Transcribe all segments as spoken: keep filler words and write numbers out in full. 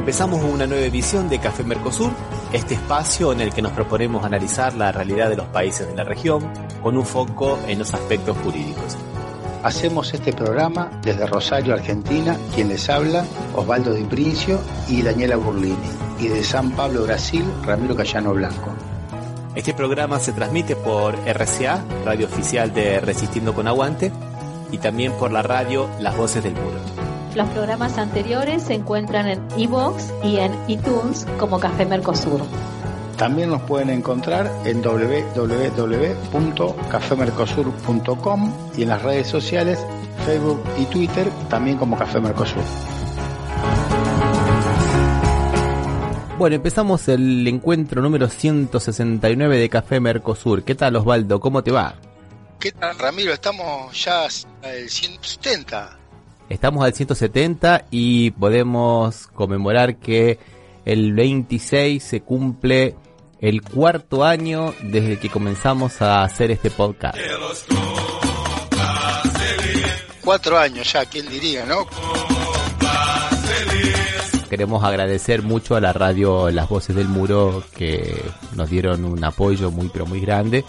Empezamos una nueva edición de Café Mercosur, este espacio en el que nos proponemos analizar la realidad de los países de la región con un foco en los aspectos jurídicos. Hacemos este programa desde Rosario, Argentina, quien les habla, Osvaldo Di Princio y Daniela Burlini, y de San Pablo, Brasil, Ramiro Cayano Blanco. Este programa se transmite por R C A, radio oficial de Resistiendo con Aguante, y también por la radio Las Voces del Muro. Los programas anteriores se encuentran en iVoox y en iTunes como Café Mercosur. También nos pueden encontrar en doble u doble u doble u punto café mercosur punto com y en las redes sociales Facebook y Twitter también como Café Mercosur. Bueno, empezamos el encuentro número ciento sesenta y nueve de Café Mercosur. ¿Qué tal, Osvaldo? ¿Cómo te va? ¿Qué tal, Ramiro? Estamos ya al ciento setenta. Estamos al ciento setenta y podemos conmemorar que el veintiséis se cumple el cuarto año desde que comenzamos a hacer este podcast. Cuatro años ya, ¿quién diría, no? Queremos agradecer mucho a la radio Las Voces del Muro, que nos dieron un apoyo muy pero muy grande.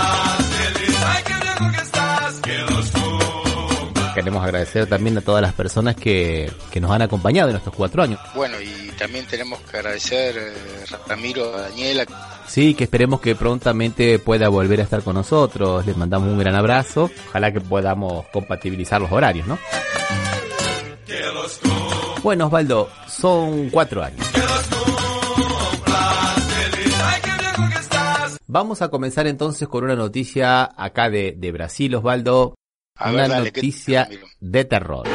Queremos agradecer también a todas las personas que, que nos han acompañado en estos cuatro años. Bueno, y también tenemos que agradecer eh, Ramiro, a Daniela. Sí, que esperemos que prontamente pueda volver a estar con nosotros. Les mandamos un gran abrazo. Ojalá que podamos compatibilizar los horarios, ¿no? Bueno, Osvaldo, son cuatro años. Vamos a comenzar entonces con una noticia acá de, de Brasil, Osvaldo. A una ver, dale, noticia ¿qué... de terror.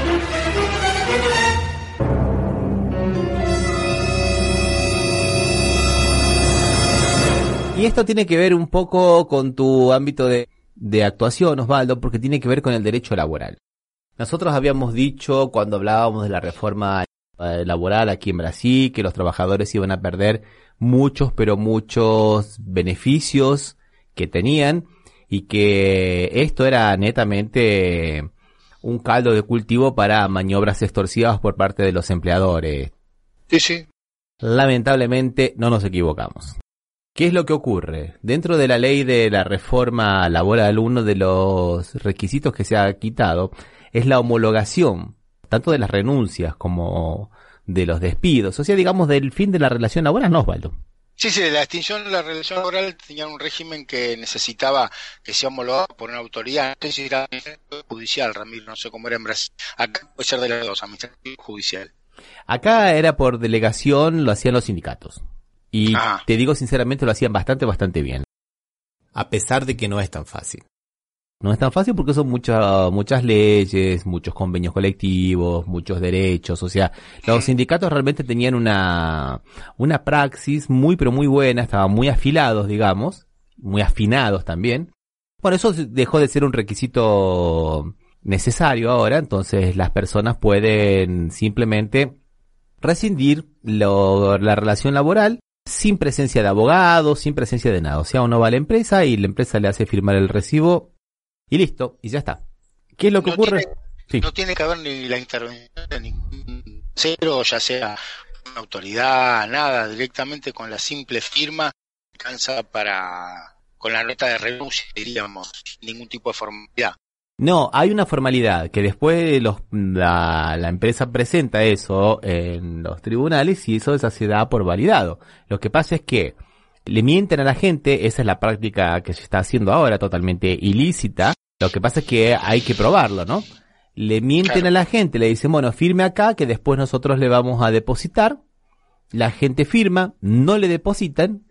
Y esto tiene que ver un poco con tu ámbito de, de actuación, Osvaldo, porque tiene que ver con el derecho laboral. Nosotros habíamos dicho cuando hablábamos de la reforma laboral aquí en Brasil que los trabajadores iban a perder muchos, pero muchos beneficios que tenían y que esto era netamente un caldo de cultivo para maniobras extorsivas por parte de los empleadores. Sí, sí. Lamentablemente no nos equivocamos. ¿Qué es lo que ocurre? Dentro de la ley de la reforma laboral, uno de los requisitos que se ha quitado es la homologación, tanto de las renuncias como de los despidos, o sea, digamos, del fin de la relación laboral, ¿no, Osvaldo? Sí, sí, la extinción de la relación laboral tenía un régimen que necesitaba que sea homologado por una autoridad, no sé si era judicial, Ramiro, no sé cómo era en Brasil. Acá puede ser de las dos, administrativo y judicial. Acá era por delegación, lo hacían los sindicatos. Y ah. te digo sinceramente, lo hacían bastante, bastante bien. A pesar de que no es tan fácil. No es tan fácil porque son muchas muchas leyes, muchos convenios colectivos, muchos derechos. O sea, los sindicatos realmente tenían una una praxis muy pero muy buena, estaban muy afilados, digamos, muy afinados también. Bueno, eso dejó de ser un requisito necesario ahora, entonces las personas pueden simplemente rescindir lo, la relación laboral sin presencia de abogados, sin presencia de nada. O sea, uno va a la empresa y la empresa le hace firmar el recibo y listo, y ya está. ¿Qué es lo que no ocurre? Tiene, sí. No tiene que haber ni la intervención de ningún cero, ya sea una autoridad, nada, directamente con la simple firma alcanza para, con la nota de renuncia, diríamos, sin ningún tipo de formalidad. No, hay una formalidad que después los, la, la empresa presenta eso en los tribunales y eso se da por validado. Lo que pasa es que le mienten a la gente, esa es la práctica que se está haciendo ahora, totalmente ilícita. Lo que pasa es que hay que probarlo, ¿no? Le mienten claro. a la gente, le dicen, bueno, firme acá que después nosotros le vamos a depositar. La gente firma, no le depositan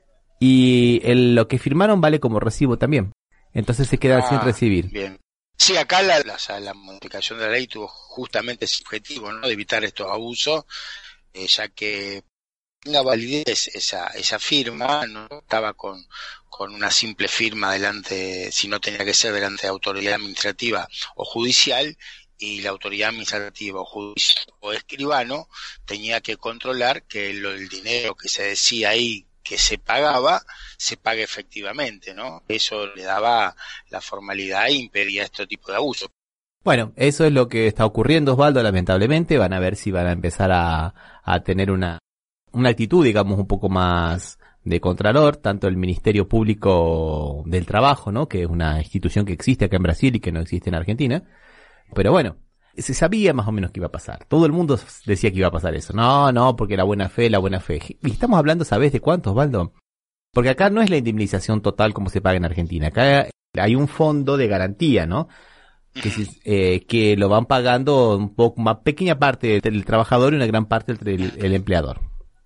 y el, lo que firmaron vale como recibo también. Entonces se queda ah, sin recibir. Bien. Sí, acá la, la, la modificación de la ley tuvo justamente ese objetivo, ¿no? De evitar estos abusos, eh, ya que tenga validez esa esa firma, no estaba con con una simple firma delante, si no tenía que ser delante de autoridad administrativa o judicial, y la autoridad administrativa o judicial o escribano tenía que controlar que lo, el dinero que se decía ahí que se pagaba, se pague efectivamente, ¿no? Eso le daba la formalidad e impedía este tipo de abuso. Bueno, eso es lo que está ocurriendo, Osvaldo, lamentablemente. Van a ver si van a empezar a, a tener una, una actitud, digamos, un poco más de contralor, tanto el Ministerio Público del Trabajo, ¿no? Que es una institución que existe acá en Brasil y que no existe en Argentina. Pero bueno, se sabía más o menos que iba a pasar. Todo el mundo decía que iba a pasar eso. No, no, porque la buena fe, la buena fe. Y estamos hablando, ¿sabés de cuánto, Osvaldo? Porque acá no es la indemnización total como se paga en Argentina. Acá hay un fondo de garantía, ¿no? Que, eh, que lo van pagando un poco, una pequeña parte del trabajador y una gran parte del el empleador.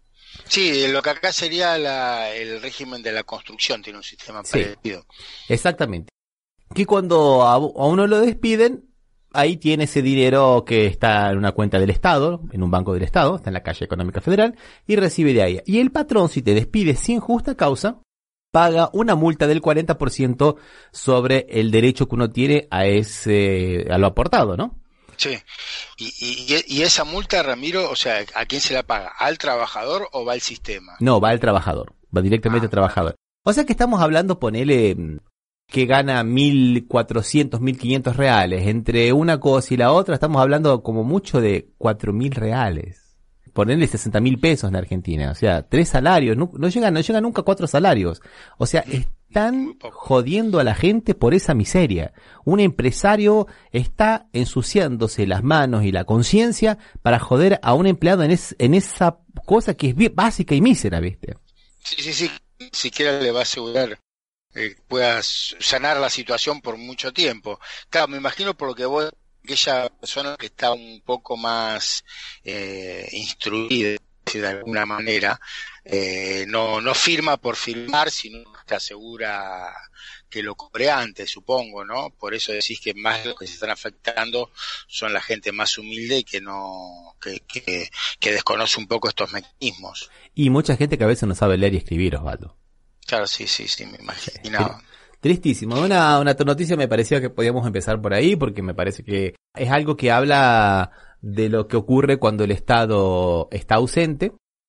Sí, lo que acá sería la, el régimen de la construcción, tiene un sistema Sí, parecido. exactamente. Que cuando a, a uno lo despiden, ahí tiene ese dinero que está en una cuenta del Estado, en un banco del Estado, está en la Caixa Económica Federal, y recibe de ahí. Y el patrón, si te despide sin justa causa, paga una multa del cuarenta por ciento sobre el derecho que uno tiene a ese, a lo aportado, ¿no? Sí, y, y, y esa multa, Ramiro, o sea, ¿a quién se la paga? ¿Al trabajador o va al sistema? No, va al trabajador, va directamente Ah, al trabajador. O sea que estamos hablando, ponele, que gana mil cuatrocientos, mil quinientos reales. Entre una cosa y la otra estamos hablando como mucho de cuatro mil reales. Ponerle sesenta mil pesos en Argentina. O sea, tres salarios. No, no llegan, no llegan nunca a cuatro salarios. O sea, están jodiendo a la gente por esa miseria. Un empresario está ensuciándose las manos y la conciencia para joder a un empleado en, es, en esa cosa que es bien básica y mísera, ¿viste? Sí, sí, sí, ni siquiera le va a asegurar eh, puedas sanar la situación por mucho tiempo. Claro, me imagino por lo que vos, aquella persona que está un poco más eh, instruida de alguna manera, eh, no no firma por firmar, sino que asegura que lo cobre antes, supongo, ¿no? Por eso decís que más los que se están afectando son la gente más humilde y que no que, que, que desconoce un poco estos mecanismos. Y mucha gente que a veces no sabe leer y escribir, Osvaldo. Claro, sí, sí, sí, me imaginaba. Tristísimo. Una, una noticia me parecía que podíamos empezar por ahí porque me parece que es algo que habla de lo que ocurre cuando el Estado está ausente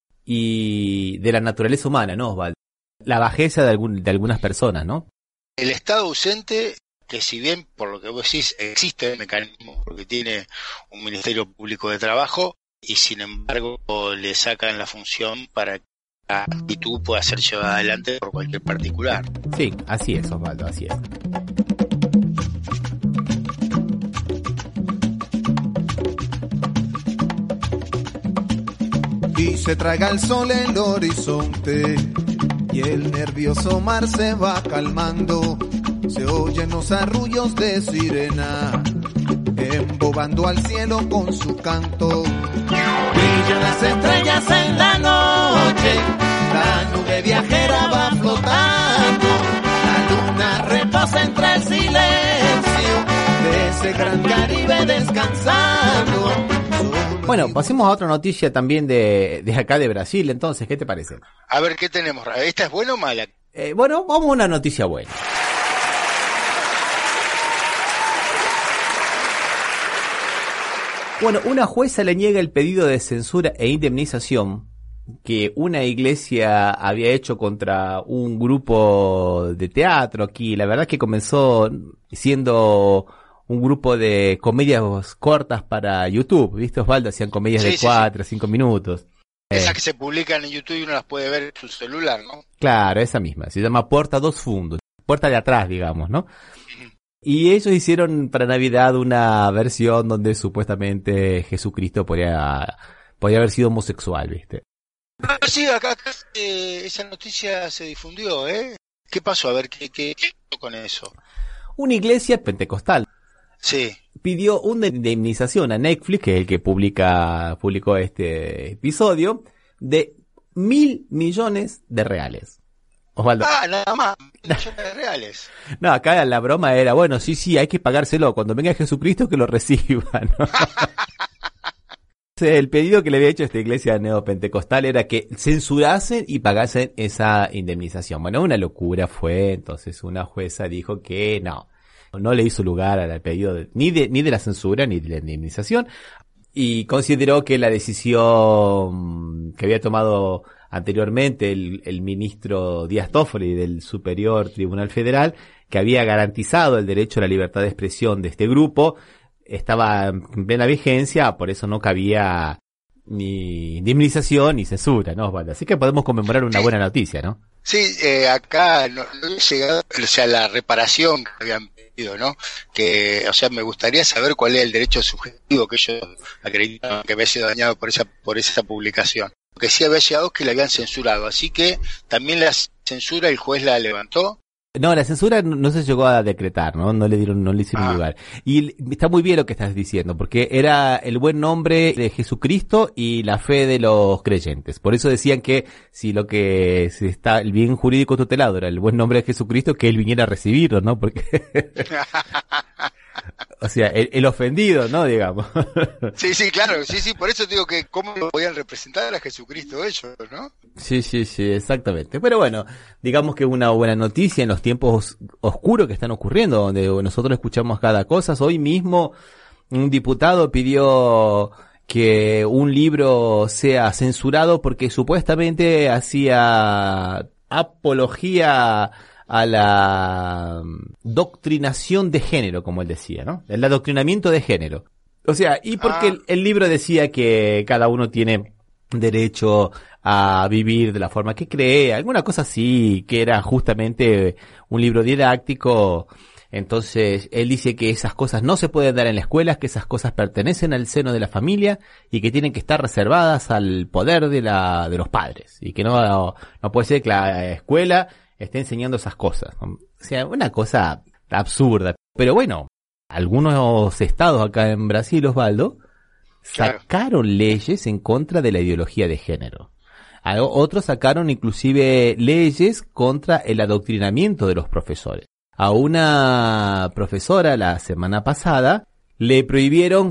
y de la naturaleza humana, ¿no, Osvaldo? La bajeza de, algún, de algunas personas, ¿no? El Estado ausente, que si bien, por lo que vos decís, existe el mecanismo porque tiene un Ministerio Público de Trabajo y sin embargo le sacan la función para que la actitud pueda ser llevada adelante por cualquier particular. Sí, así es, Osvaldo, así es. Y se traiga el sol el horizonte y el nervioso mar se va calmando. Se oyen los arrullos de sirena embobando al cielo con su canto. Brillan las estrellas en la noche, la nube viajera va flotando, la luna reposa entre el silencio de ese gran Caribe descansando. Bueno, pasemos a otra noticia también de, de acá de Brasil, entonces, ¿qué te parece? A ver, ¿qué tenemos? ¿Esta es buena o mala? Eh, bueno, vamos a una noticia buena. Bueno, una jueza le niega el pedido de censura e indemnización que una iglesia había hecho contra un grupo de teatro aquí. La verdad es que comenzó siendo un grupo de comedias cortas para YouTube, ¿viste, Osvaldo? Hacían comedias sí, de sí, cuatro, sí. cinco minutos. Esas Eh, que se publican en YouTube y uno las puede ver en su celular, ¿no? claro, esa misma. Se llama Puerta dos Fundos. Puerta de atrás, digamos, ¿no? Y ellos hicieron para Navidad una versión donde supuestamente Jesucristo podría, podría haber sido homosexual, ¿viste? Ah, sí, acá, acá eh, esa noticia se difundió, ¿eh? ¿Qué pasó? A ver, ¿qué, qué, qué pasó con eso? Una iglesia pentecostal Sí. pidió una indemnización a Netflix, que es el que publica, publicó este episodio, de mil millones de reales. Osvaldo. Ah, nada más, millones reales. No, acá la broma era, bueno, sí, sí, hay que pagárselo. Cuando venga Jesucristo que lo reciba, ¿no? El pedido que le había hecho esta iglesia neopentecostal era que censurasen y pagasen esa indemnización. Bueno, una locura fue, entonces una jueza dijo que no, no le hizo lugar al pedido de, ni de ni de la censura ni de la indemnización y consideró que la decisión que había tomado anteriormente el, el ministro Díaz Toffoli del Superior Tribunal Federal, que había garantizado el derecho a la libertad de expresión de este grupo, estaba en plena vigencia, por eso no cabía ni indemnización ni censura, ¿no, Osvaldo? Así que podemos conmemorar una sí. buena noticia, ¿no? Sí, eh, acá no, no he llegado, o sea, la reparación que habían pedido, ¿no? Que, o sea, me gustaría saber cuál es el derecho subjetivo que ellos acreditaban que había sido dañado por esa, por esa publicación. Lo que sí había llegado es que la habían censurado, así que también la censura el juez la levantó. No, la censura no, no se llegó a decretar, ¿no? No le dieron, no le hicieron Ah. lugar. Y está muy bien lo que estás diciendo, porque era el buen nombre de Jesucristo y la fe de los creyentes. Por eso decían que si lo que se está, el bien jurídico tutelado era el buen nombre de Jesucristo, que él viniera a recibirlo, ¿no? Porque, o sea, el, el ofendido, ¿no? Digamos. Sí, sí, claro, sí, sí, por eso digo que cómo lo podían representar a Jesucristo ellos, ¿no? Sí, sí, sí, exactamente. Pero bueno, digamos que una buena noticia en los tiempos oscuros que están ocurriendo, donde nosotros escuchamos cada cosa. Hoy mismo un diputado pidió que un libro sea censurado porque supuestamente hacía apología a la doctrinación de género, como él decía, ¿no? El adoctrinamiento de género. O sea, y porque Ah. el, el libro decía que cada uno tiene derecho a vivir de la forma que cree, alguna cosa así, que era justamente un libro didáctico. Entonces, él dice que esas cosas no se pueden dar en la escuela, que esas cosas pertenecen al seno de la familia y que tienen que estar reservadas al poder de la de los padres y que no no puede ser que la escuela esté enseñando esas cosas. O sea, una cosa absurda. Pero bueno, algunos estados acá en Brasil, Osvaldo, Claro. sacaron leyes en contra de la ideología de género. A otros sacaron inclusive leyes contra el adoctrinamiento de los profesores. A una profesora la semana pasada le prohibieron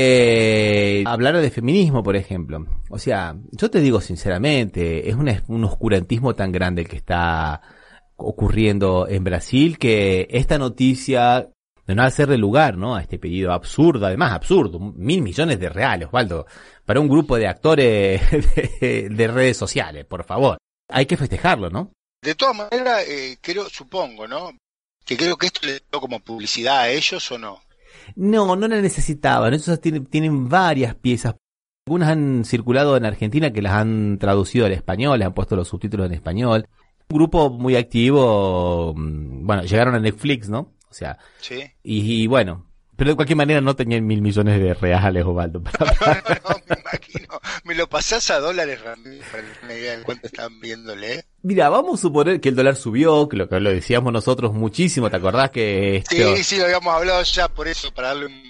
que hablara de feminismo, por ejemplo. O sea, yo te digo sinceramente, es una, un oscurantismo tan grande el que está ocurriendo en Brasil que esta noticia de no hacerle lugar, ¿no? A este pedido absurdo, además absurdo, mil millones de reales, Osvaldo, para un grupo de actores de, de redes sociales, por favor. Hay que festejarlo, ¿no? De todas maneras, eh, creo, supongo, ¿no? Que creo que esto le dio como publicidad a ellos o no. No, no la necesitaban. Ellos tienen, tienen varias piezas. Algunas han circulado en Argentina que las han traducido al español, les han puesto los subtítulos en español. Un grupo muy activo, bueno, llegaron a Netflix, ¿no? O sea, Sí. y, y bueno, pero de cualquier manera no tenían mil millones de reales, Osvaldo. No, no, me imagino. Me lo pasás a dólares, Ramírez, para tener una idea de cuánto están viéndole. Mira, vamos a suponer que el dólar subió, que lo que lo decíamos nosotros muchísimo, ¿te acordás que este, Sí, sí, lo habíamos hablado ya por eso, para darle un...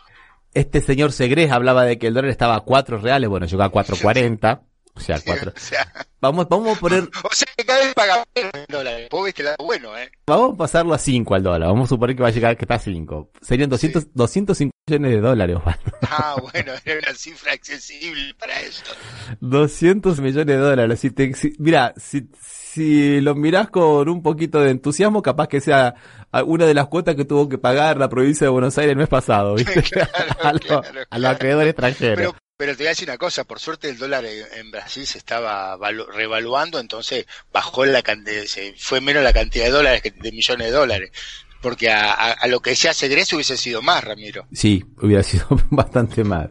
este señor Segres hablaba de que el dólar estaba a cuatro reales, bueno, llegó a cuatro cuarenta, o sea, Sí, cuatro. o sea, Vamos, vamos a poner, o sea que cada vez paga menos en dólares. Vos viste lado bueno, ¿eh? vamos a pasarlo a cinco al dólar, vamos a suponer que va a llegar, que está a cinco. Serían doscientos, Sí. doscientos cinco millones de dólares, Osvaldo. Ah, bueno, era una cifra accesible para eso. doscientos millones de dólares. Si te, si, mira, si, si lo mirás con un poquito de entusiasmo, capaz que sea una de las cuotas que tuvo que pagar la provincia de Buenos Aires el mes pasado, ¿viste? Claro, a, lo- claro, a los claro. acreedores extranjeros. Pero, pero te voy a decir una cosa, por suerte el dólar en en Brasil se estaba valu- revaluando, entonces bajó la cantidad, se fue menos la cantidad de dólares que de millones de dólares. Porque a, a, a lo que decía Segres hubiese sido más, Ramiro. Sí, hubiera sido bastante más.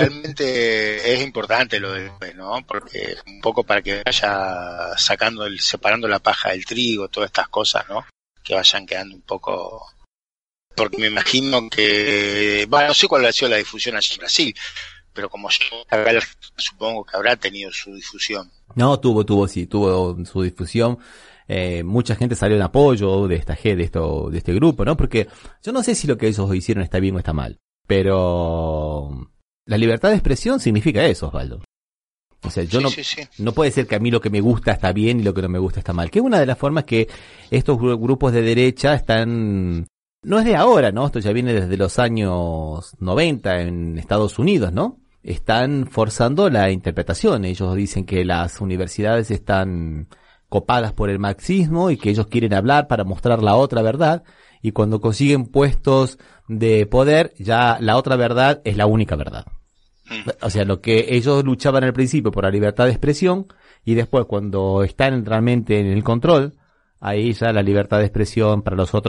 Realmente es importante lo del juez, ¿no? Porque un poco para que vaya sacando, el, separando la paja del trigo, todas estas cosas, ¿no? Que vayan quedando un poco... Porque me imagino que... Bueno, no sé cuál ha sido la difusión allí en Brasil, pero como yo acá en Argentina, supongo que habrá tenido su difusión. No, tuvo, tuvo, sí, tuvo su difusión. Eh, mucha gente salió en apoyo de esta G, de esto, de este grupo, ¿no? Porque yo no sé si lo que ellos hicieron está bien o está mal, pero la libertad de expresión significa eso, Osvaldo. O sea, yo Sí, no, sí, sí. no puede ser que a mí lo que me gusta está bien y lo que no me gusta está mal. Que es una de las formas que estos gru- grupos de derecha están, no es de ahora, ¿no? Esto ya viene desde los años noventa en Estados Unidos, ¿no? Están forzando la interpretación. Ellos dicen que las universidades están copadas por el marxismo y que ellos quieren hablar para mostrar la otra verdad, y cuando consiguen puestos de poder, ya la otra verdad es la única verdad. O sea, lo que ellos luchaban al principio por la libertad de expresión, y después cuando están realmente en el control, ahí ya la libertad de expresión para los otros no.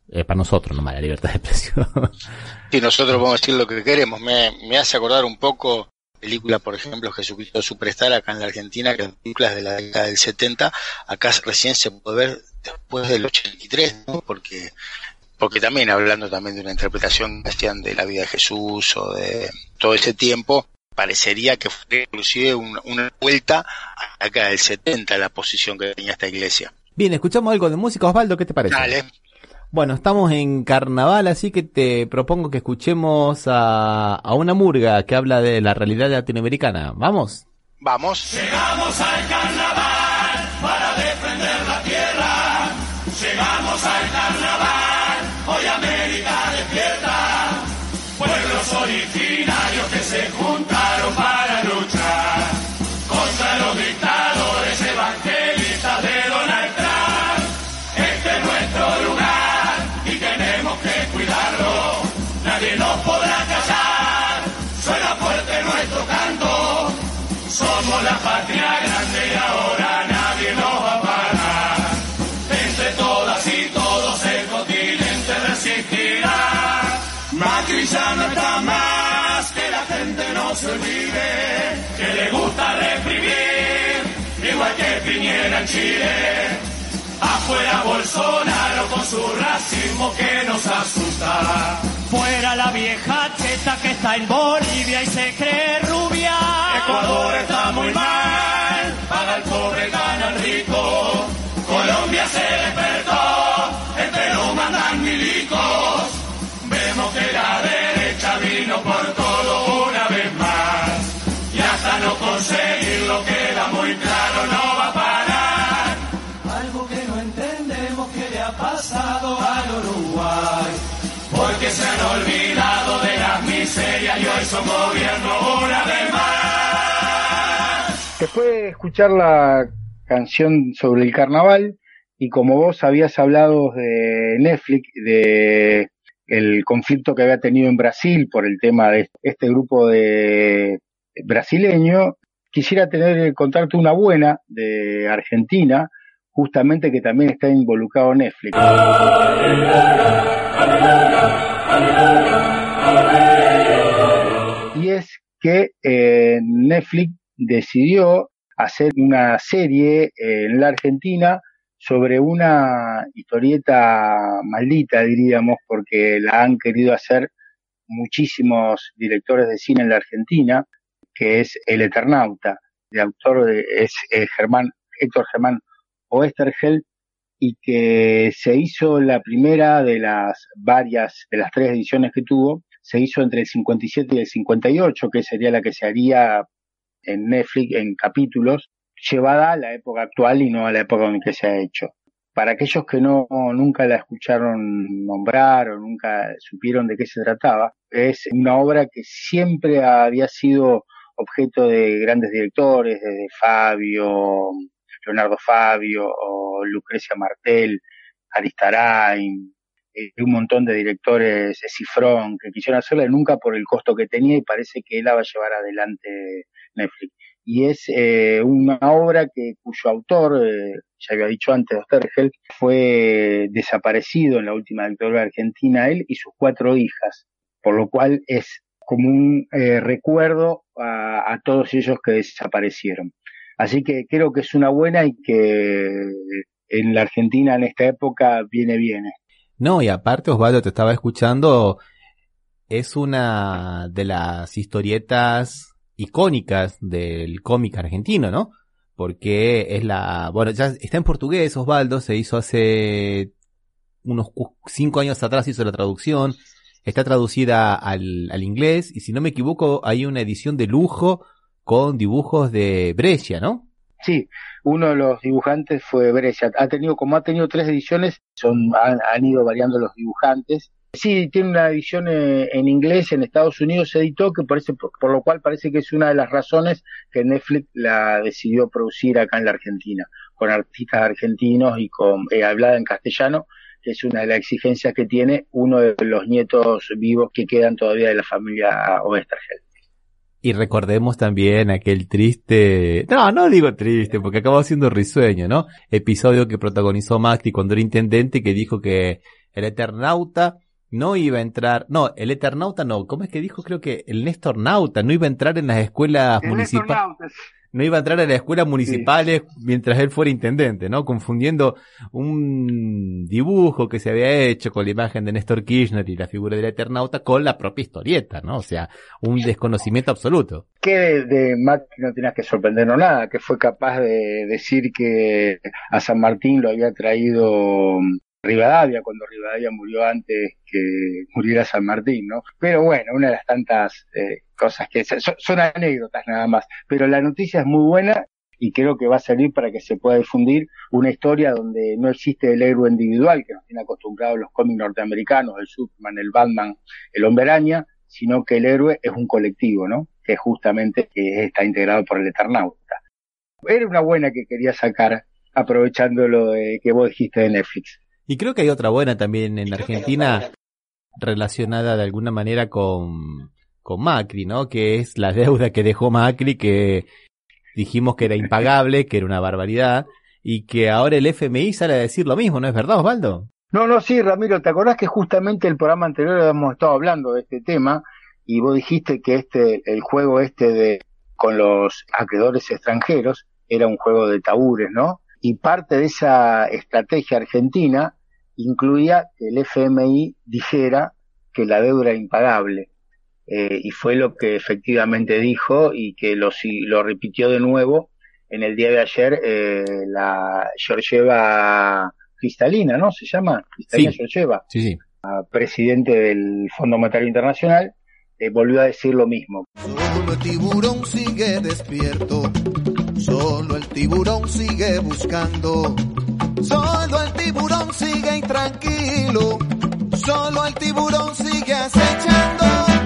Es para nosotros nomás la libertad de expresión. Sí, nosotros podemos decir lo que queremos. Me, me hace acordar un poco película, por ejemplo, Jesucristo Superstar acá en la Argentina, que las películas de la década del setenta, acá recién se puede ver después del ochenta y tres, ¿no? Porque porque también hablando también de una interpretación que hacían de la vida de Jesús o de todo ese tiempo, parecería que fue inclusive una, una vuelta a la década del setenta la posición que tenía esta iglesia. Bien, escuchamos algo de música, Osvaldo, ¿qué te parece? Dale. Bueno, estamos en carnaval, así que te propongo que escuchemos a, a una murga que habla de la realidad latinoamericana. ¿Vamos? Vamos. Llegamos al carnaval para defender la tierra. Llegamos al carnaval, hoy América despierta. Pueblos originarios que se juntaron para luchar contra los dictadores evangelistas de Donald Trump. Este es nuestro lugar y tenemos que cuidarlo. Nadie nos podrá callar. Suena fuerte nuestro canto. Somos la patria grande y ahora nadie nos va a parar. Entre todas y todos el continente resistirá. Macri ya no está más, que la gente no se olvide, que le gusta reprimir, igual que Piñera en Chile. Afuera Bolsonaro con su racismo que nos asusta. Fuera la vieja cheta que está en Bolivia y se cree rubia. Ecuador está muy mal, paga el pobre, gana el rico. Colombia se despertó, en Perú mandan milicos. Vemos que la derecha vino por todo una vez más. Y hasta no conseguirlo queda muy claro, no va a parar. Algo que no entendemos que le ha pasado al Uruguay. Porque se han olvidado de las miserias y hoy son gobierno una vez más. Después de escuchar la canción sobre el carnaval, y como vos habías hablado de Netflix, de el conflicto que había tenido en Brasil por el tema de este grupo de brasileño, quisiera tener contarte una buena de Argentina, justamente que también está involucrado en Netflix. Y es que eh, Netflix decidió hacer una serie eh, en la Argentina sobre una historieta maldita, diríamos, porque la han querido hacer muchísimos directores de cine en la Argentina, que es El Eternauta. El autor de, es eh, Germán, Héctor Germán Oesterheld, y que se hizo la primera de las varias, de las tres ediciones que tuvo, se hizo entre el cincuenta y siete y el cincuenta y ocho, que sería la que se haría en Netflix en capítulos, llevada a la época actual y no a la época en que se ha hecho. Para aquellos que no nunca la escucharon nombrar o nunca supieron de qué se trataba, es una obra que siempre había sido objeto de grandes directores, desde Fabio, Leonardo Fabio, o Lucrecia Martel, Aristarain, eh, un montón de directores, Cifrón, que quisieron hacerla nunca por el costo que tenía, y parece que él la va a llevar adelante Netflix. Y es eh, una obra que cuyo autor, eh, ya había dicho antes, Oesterheld, fue desaparecido en la última dictadura argentina, él y sus cuatro hijas, por lo cual es como un eh, recuerdo a, a todos ellos que desaparecieron. Así que creo que es una buena y que en la Argentina en esta época viene bien. No, y aparte, Osvaldo, te estaba escuchando, es una de las historietas icónicas del cómic argentino, ¿no? Porque es la, bueno, ya está en portugués, Osvaldo, se hizo hace unos cinco años atrás, hizo la traducción, está traducida al, al inglés, y si no me equivoco, hay una edición de lujo con dibujos de Brescia, ¿no? Sí, uno de los dibujantes fue Brescia. Ha tenido, como ha tenido tres ediciones, son han, han ido variando los dibujantes. Sí, tiene una edición eh, en inglés, en Estados Unidos se editó, que parece, por, por lo cual parece que es una de las razones que Netflix la decidió producir acá en la Argentina, con artistas argentinos y con eh, hablada en castellano, que es una de las exigencias que tiene uno de los nietos vivos que quedan todavía de la familia Oesterheld. Y recordemos también aquel triste, no, no digo triste, porque acabó siendo risueño, ¿no? Episodio que protagonizó Macri cuando era intendente, que dijo que el Eternauta no iba a entrar, no, el Eternauta no, ¿cómo es que dijo? Creo que el Néstor Nauta no iba a entrar en las escuelas municipales. No iba a entrar a las escuelas municipales sí. mientras él fuera intendente, ¿no? Confundiendo un dibujo que se había hecho con la imagen de Néstor Kirchner y la figura del Eternauta con la propia historieta, ¿no? O sea, un desconocimiento absoluto. Que de, de Macri no tenías que sorprendernos nada, que fue capaz de decir que a San Martín lo había traído Rivadavia, cuando Rivadavia murió antes que muriera San Martín, ¿no? Pero bueno, una de las tantas eh, cosas que son, son anécdotas nada más, pero la noticia es muy buena y creo que va a servir para que se pueda difundir una historia donde no existe el héroe individual que nos tiene acostumbrados los cómics norteamericanos, el Superman, el Batman, el Hombre Araña, sino que el héroe es un colectivo, ¿no? Que justamente que está integrado por el Eternauta. Era una buena que quería sacar, aprovechando lo de que vos dijiste de Netflix. Y creo que hay otra buena también en Argentina relacionada de alguna manera con, con Macri, ¿no? Que es la deuda que dejó Macri, que dijimos que era impagable, que era una barbaridad, y que ahora el F M I sale a decir lo mismo, ¿no es verdad, Osvaldo? No, no, sí, Ramiro, ¿te acordás que justamente el programa anterior habíamos estado hablando de este tema y vos dijiste que este, el juego este de con los acreedores extranjeros era un juego de tabúres, ¿no? Y parte de esa estrategia argentina incluía que el F M I dijera que la deuda era impagable. Eh, y fue lo que efectivamente dijo y que lo, lo repitió de nuevo en el día de ayer eh, la Georgieva Cristalina, ¿no? ¿Se llama? Cristalina sí. Georgieva, sí, sí. presidente del Fondo Monetario Internacional, eh, volvió a decir lo mismo. Solo el tiburón sigue despierto, solo el tiburón sigue buscando, solo el tiburón sigue intranquilo, solo el tiburón sigue acechando.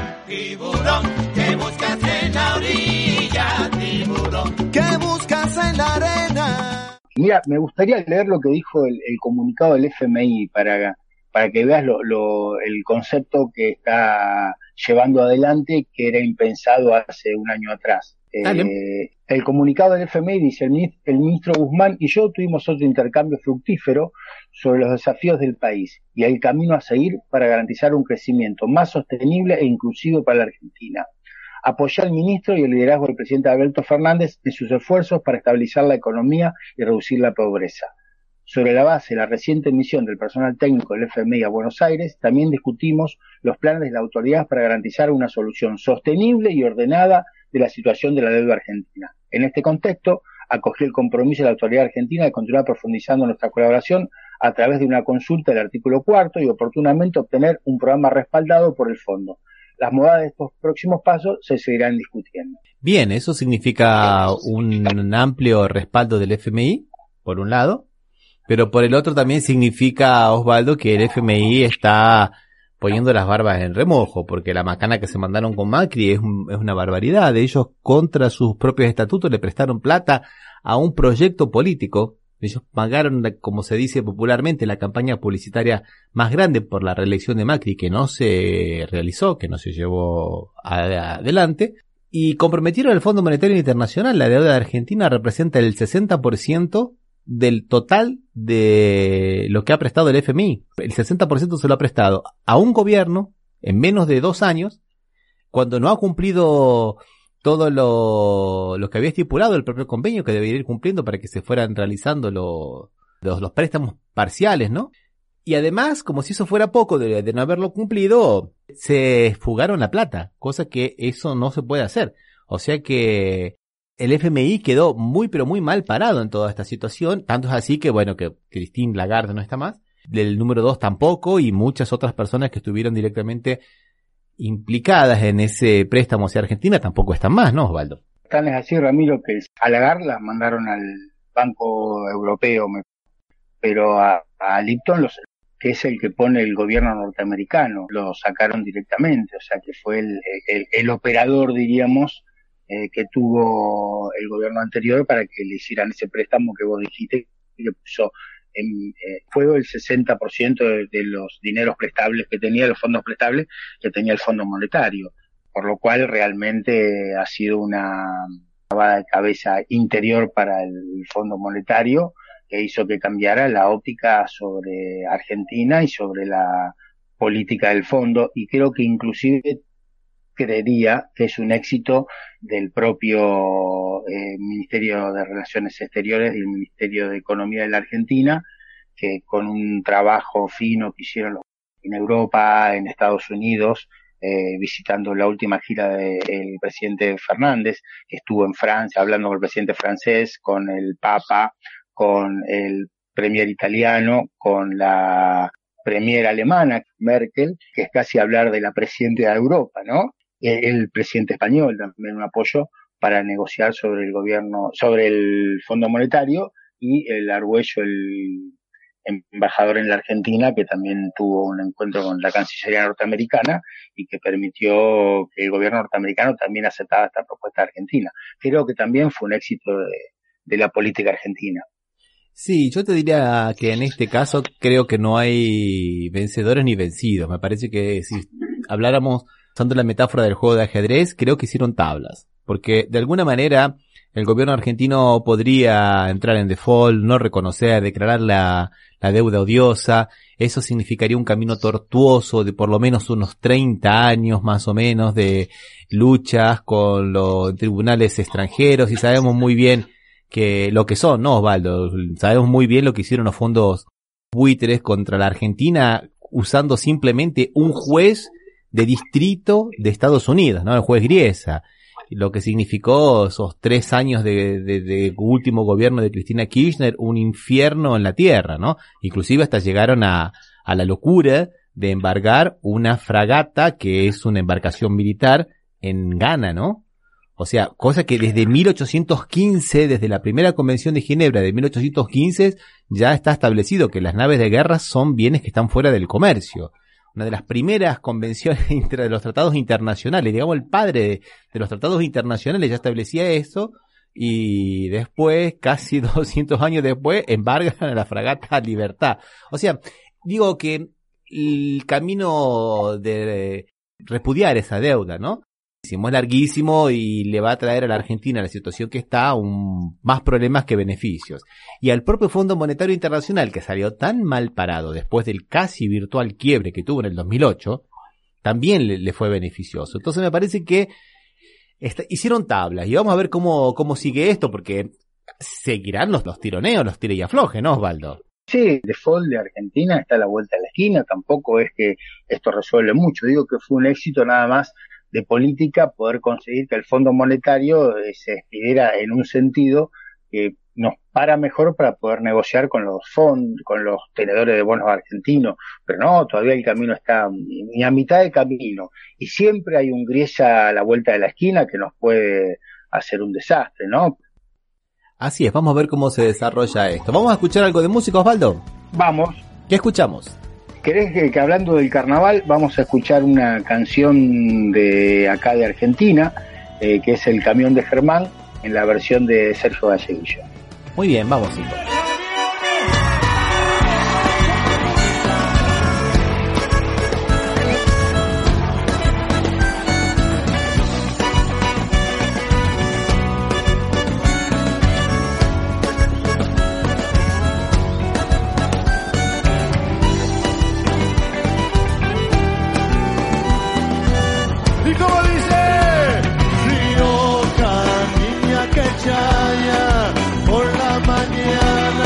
Tiburón, ¿qué buscas en la orilla? Tiburón, ¿qué buscas en la arena? Mira, me gustaría leer lo que dijo el, el comunicado del F M I para, para que veas lo, lo, el concepto que está llevando adelante, que era impensado hace un año atrás. Eh, el comunicado del F M I dice, el, el ministro Guzmán y yo tuvimos otro intercambio fructífero sobre los desafíos del país y el camino a seguir para garantizar un crecimiento más sostenible e inclusivo para la Argentina. Apoyé al ministro y el liderazgo del presidente Alberto Fernández en sus esfuerzos para estabilizar la economía y reducir la pobreza. Sobre la base de la reciente emisión del personal técnico del F M I a Buenos Aires, también discutimos los planes de la autoridad para garantizar una solución sostenible y ordenada de la situación de la deuda argentina. En este contexto, acogí el compromiso de la autoridad argentina de continuar profundizando nuestra colaboración a través de una consulta del artículo cuarto y oportunamente obtener un programa respaldado por el fondo. Las modalidades de estos próximos pasos se seguirán discutiendo. Bien, eso significa un amplio respaldo del F M I, por un lado, pero por el otro también significa, Osvaldo, que el F M I está poniendo las barbas en remojo, porque la macana que se mandaron con Macri es, un, es una barbaridad. Ellos, contra sus propios estatutos, le prestaron plata a un proyecto político. Ellos pagaron, como se dice popularmente, la campaña publicitaria más grande por la reelección de Macri, que no se realizó, que no se llevó a, adelante, y comprometieron el Fondo Monetario Internacional. La deuda de Argentina representa el sesenta por ciento del total de lo que ha prestado el F M I. El sesenta por ciento se lo ha prestado a un gobierno en menos de dos años, cuando no ha cumplido todo lo, lo que había estipulado el propio convenio, que debería ir cumpliendo para que se fueran realizando lo, los, los préstamos parciales, ¿no? Y además, como si eso fuera poco de, de no haberlo cumplido, se fugaron la plata, cosa que eso no se puede hacer. O sea que el F M I quedó muy pero muy mal parado en toda esta situación, tanto es así que, bueno, que Christine Lagarde no está más, el número dos tampoco, y muchas otras personas que estuvieron directamente implicadas en ese préstamo hacia Argentina tampoco están más, ¿no, Osvaldo? Tan es así, Ramiro, que a Lagarde la mandaron al Banco Europeo, pero a, a Lipton, los, que es el que pone el gobierno norteamericano, lo sacaron directamente, o sea que fue el, el, el operador, diríamos, eh, que tuvo el gobierno anterior para que le hicieran ese préstamo que vos dijiste, que puso en eh, juego el sesenta por ciento de, de los dineros prestables que tenía, los fondos prestables que tenía el Fondo Monetario, por lo cual realmente ha sido una lavada de cabeza interior para el Fondo Monetario, que hizo que cambiara la óptica sobre Argentina y sobre la política del fondo, y creo que inclusive creería que es un éxito del propio eh, Ministerio de Relaciones Exteriores y el Ministerio de Economía de la Argentina, que con un trabajo fino que hicieron los, en Europa, en Estados Unidos, eh, visitando la última gira del presidente Fernández, que estuvo en Francia hablando con el presidente francés, con el Papa, con el premier italiano, con la premier alemana, Merkel, que es casi hablar de la presidenta de Europa, ¿no? El, el presidente español también un apoyo para negociar sobre el gobierno, sobre el Fondo Monetario, y el Argüello, el embajador en la Argentina, que también tuvo un encuentro con la Cancillería norteamericana y que permitió que el gobierno norteamericano también aceptara esta propuesta argentina. Creo que también fue un éxito de, de la política argentina. Sí, yo te diría que en este caso creo que no hay vencedores ni vencidos. Me parece que si habláramos usando la metáfora del juego de ajedrez, creo que hicieron tablas. Porque de alguna manera el gobierno argentino podría entrar en default, no reconocer, declarar la, la deuda odiosa. Eso significaría un camino tortuoso de por lo menos unos treinta años más o menos de luchas con los tribunales extranjeros, y sabemos muy bien que lo que son, ¿no, Osvaldo? Sabemos muy bien lo que hicieron los fondos buitres contra la Argentina usando simplemente un juez de distrito de Estados Unidos, ¿no? El juez Griesa. Lo que significó esos tres años de, de, de último gobierno de Cristina Kirchner, un infierno en la tierra, ¿no? Inclusive hasta llegaron a, a la locura de embargar una fragata que es una embarcación militar en Ghana, ¿no? O sea, cosa que desde mil ochocientos quince, desde la primera convención de Ginebra de mil ochocientos quince, ya está establecido que las naves de guerra son bienes que están fuera del comercio. Una de las primeras convenciones de los tratados internacionales, digamos el padre de, de los tratados internacionales ya establecía eso, y después, casi doscientos años después, embargan a la fragata Libertad. O sea, digo que el camino de repudiar esa deuda, ¿no? Es larguísimo y le va a traer a la Argentina, la situación que está, un, más problemas que beneficios. Y al propio Fondo Monetario Internacional, que salió tan mal parado después del casi virtual quiebre que tuvo en el dos mil ocho, también le, le fue beneficioso. Entonces me parece que está, hicieron tablas, y vamos a ver cómo, cómo sigue esto, porque seguirán los, los tironeos, los tire y afloje, ¿no, Osvaldo? Sí, el default de Argentina está a la vuelta de la esquina, tampoco es que esto resuelve mucho, digo que fue un éxito nada más de política poder conseguir que el Fondo Monetario eh, se despidiera en un sentido que nos para mejor para poder negociar con los fondos, con los tenedores de bonos argentinos, pero no, todavía el camino está ni a mitad de camino, y siempre hay un Griesa a la vuelta de la esquina que nos puede hacer un desastre, ¿no? Así es, vamos a ver cómo se desarrolla esto. ¿Vamos a escuchar algo de música, Osvaldo? Vamos. ¿Qué escuchamos? ¿Querés que, que hablando del carnaval vamos a escuchar una canción de acá de Argentina, eh, que es El Camión de Germán, en la versión de Sergio Galleguillo? Muy bien, vamos, chicos. Por la mañana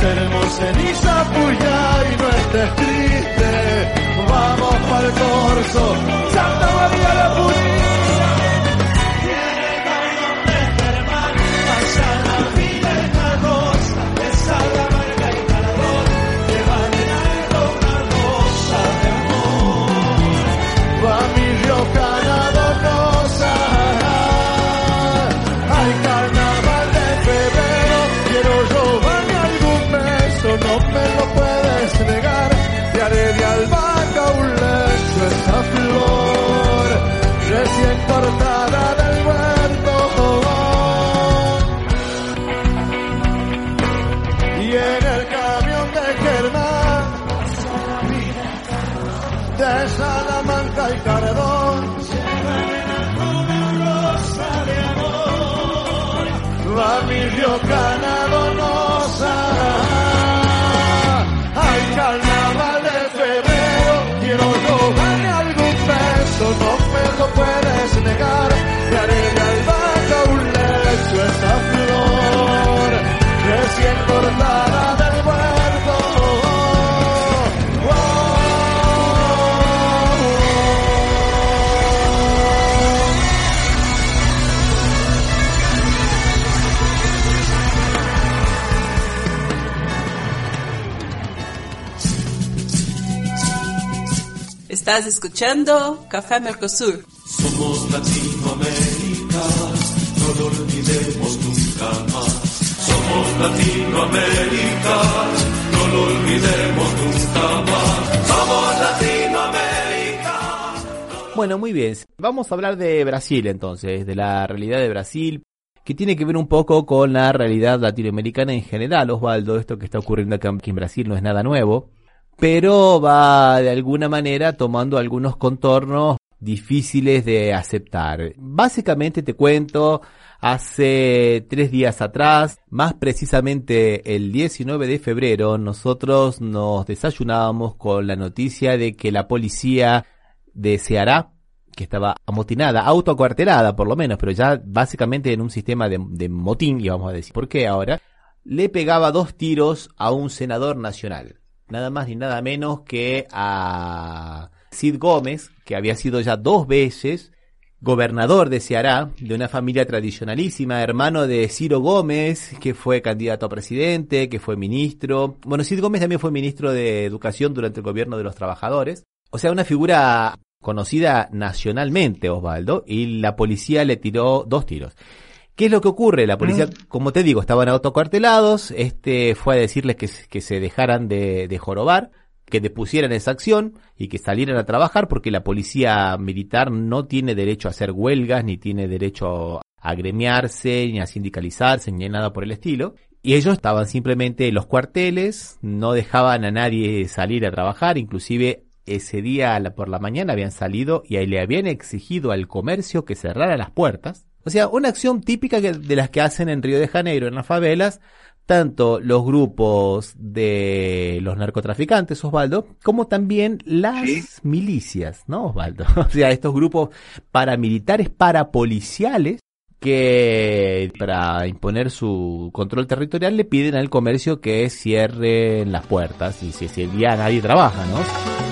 seremos ceniza puya y no estés triste. Vamos pa'l corso, Santa María la Purita. Recién cortada del huerto, y en el camión de Germán, de Salamanca y Cardón, una rosa de amor, va mi riojana donosa. Ay, carnaval de febrero, quiero robarle algún beso, no me lo puedes negar, te haré de albahaca un lecho, esa flor recién cortada del huerto. Oh, oh, Estás escuchando Café Mercosur. Somos Latinoamérica, no lo olvidemos nunca más. Somos Latinoamérica, no lo olvidemos nunca más. Somos Latinoamérica. Bueno, muy bien. Vamos a hablar de Brasil entonces, de la realidad de Brasil, que tiene que ver un poco con la realidad latinoamericana en general, Osvaldo. Esto que está ocurriendo acá en Brasil no es nada nuevo, pero va de alguna manera tomando algunos contornos difíciles de aceptar. Básicamente te cuento, hace tres días atrás, más precisamente el diecinueve de febrero, nosotros nos desayunábamos con la noticia de que la policía de Ceará, que estaba amotinada, autoacuartelada por lo menos, pero ya básicamente en un sistema de, de motín, y vamos a decir por qué ahora, le pegaba dos tiros a un senador nacional. Nada más ni nada menos que a Cid Gómez, que había sido ya dos veces gobernador de Ceará, de una familia tradicionalísima, hermano de Ciro Gómez, que fue candidato a presidente, que fue ministro. Bueno, Cid Gómez también fue ministro de Educación durante el gobierno de los trabajadores. O sea, una figura conocida nacionalmente, Osvaldo, y la policía le tiró dos tiros. ¿Qué es lo que ocurre? La policía, como te digo, estaban autocuartelados, este fue a decirles que, que se dejaran de, de jorobar, que depusieran esa acción y que salieran a trabajar, porque la policía militar no tiene derecho a hacer huelgas, ni tiene derecho a agremiarse, ni a sindicalizarse, ni nada por el estilo. Y ellos estaban simplemente en los cuarteles, no dejaban a nadie salir a trabajar, inclusive ese día por la mañana habían salido y le habían exigido al comercio que cerrara las puertas. O sea, una acción típica de las que hacen en Río de Janeiro, en las favelas, tanto los grupos de los narcotraficantes, Osvaldo, como también las ¿Sí? milicias, ¿no, Osvaldo? O sea, estos grupos paramilitares, parapoliciales, que para imponer su control territorial le piden al comercio que cierren las puertas, y si ese día nadie trabaja, ¿no?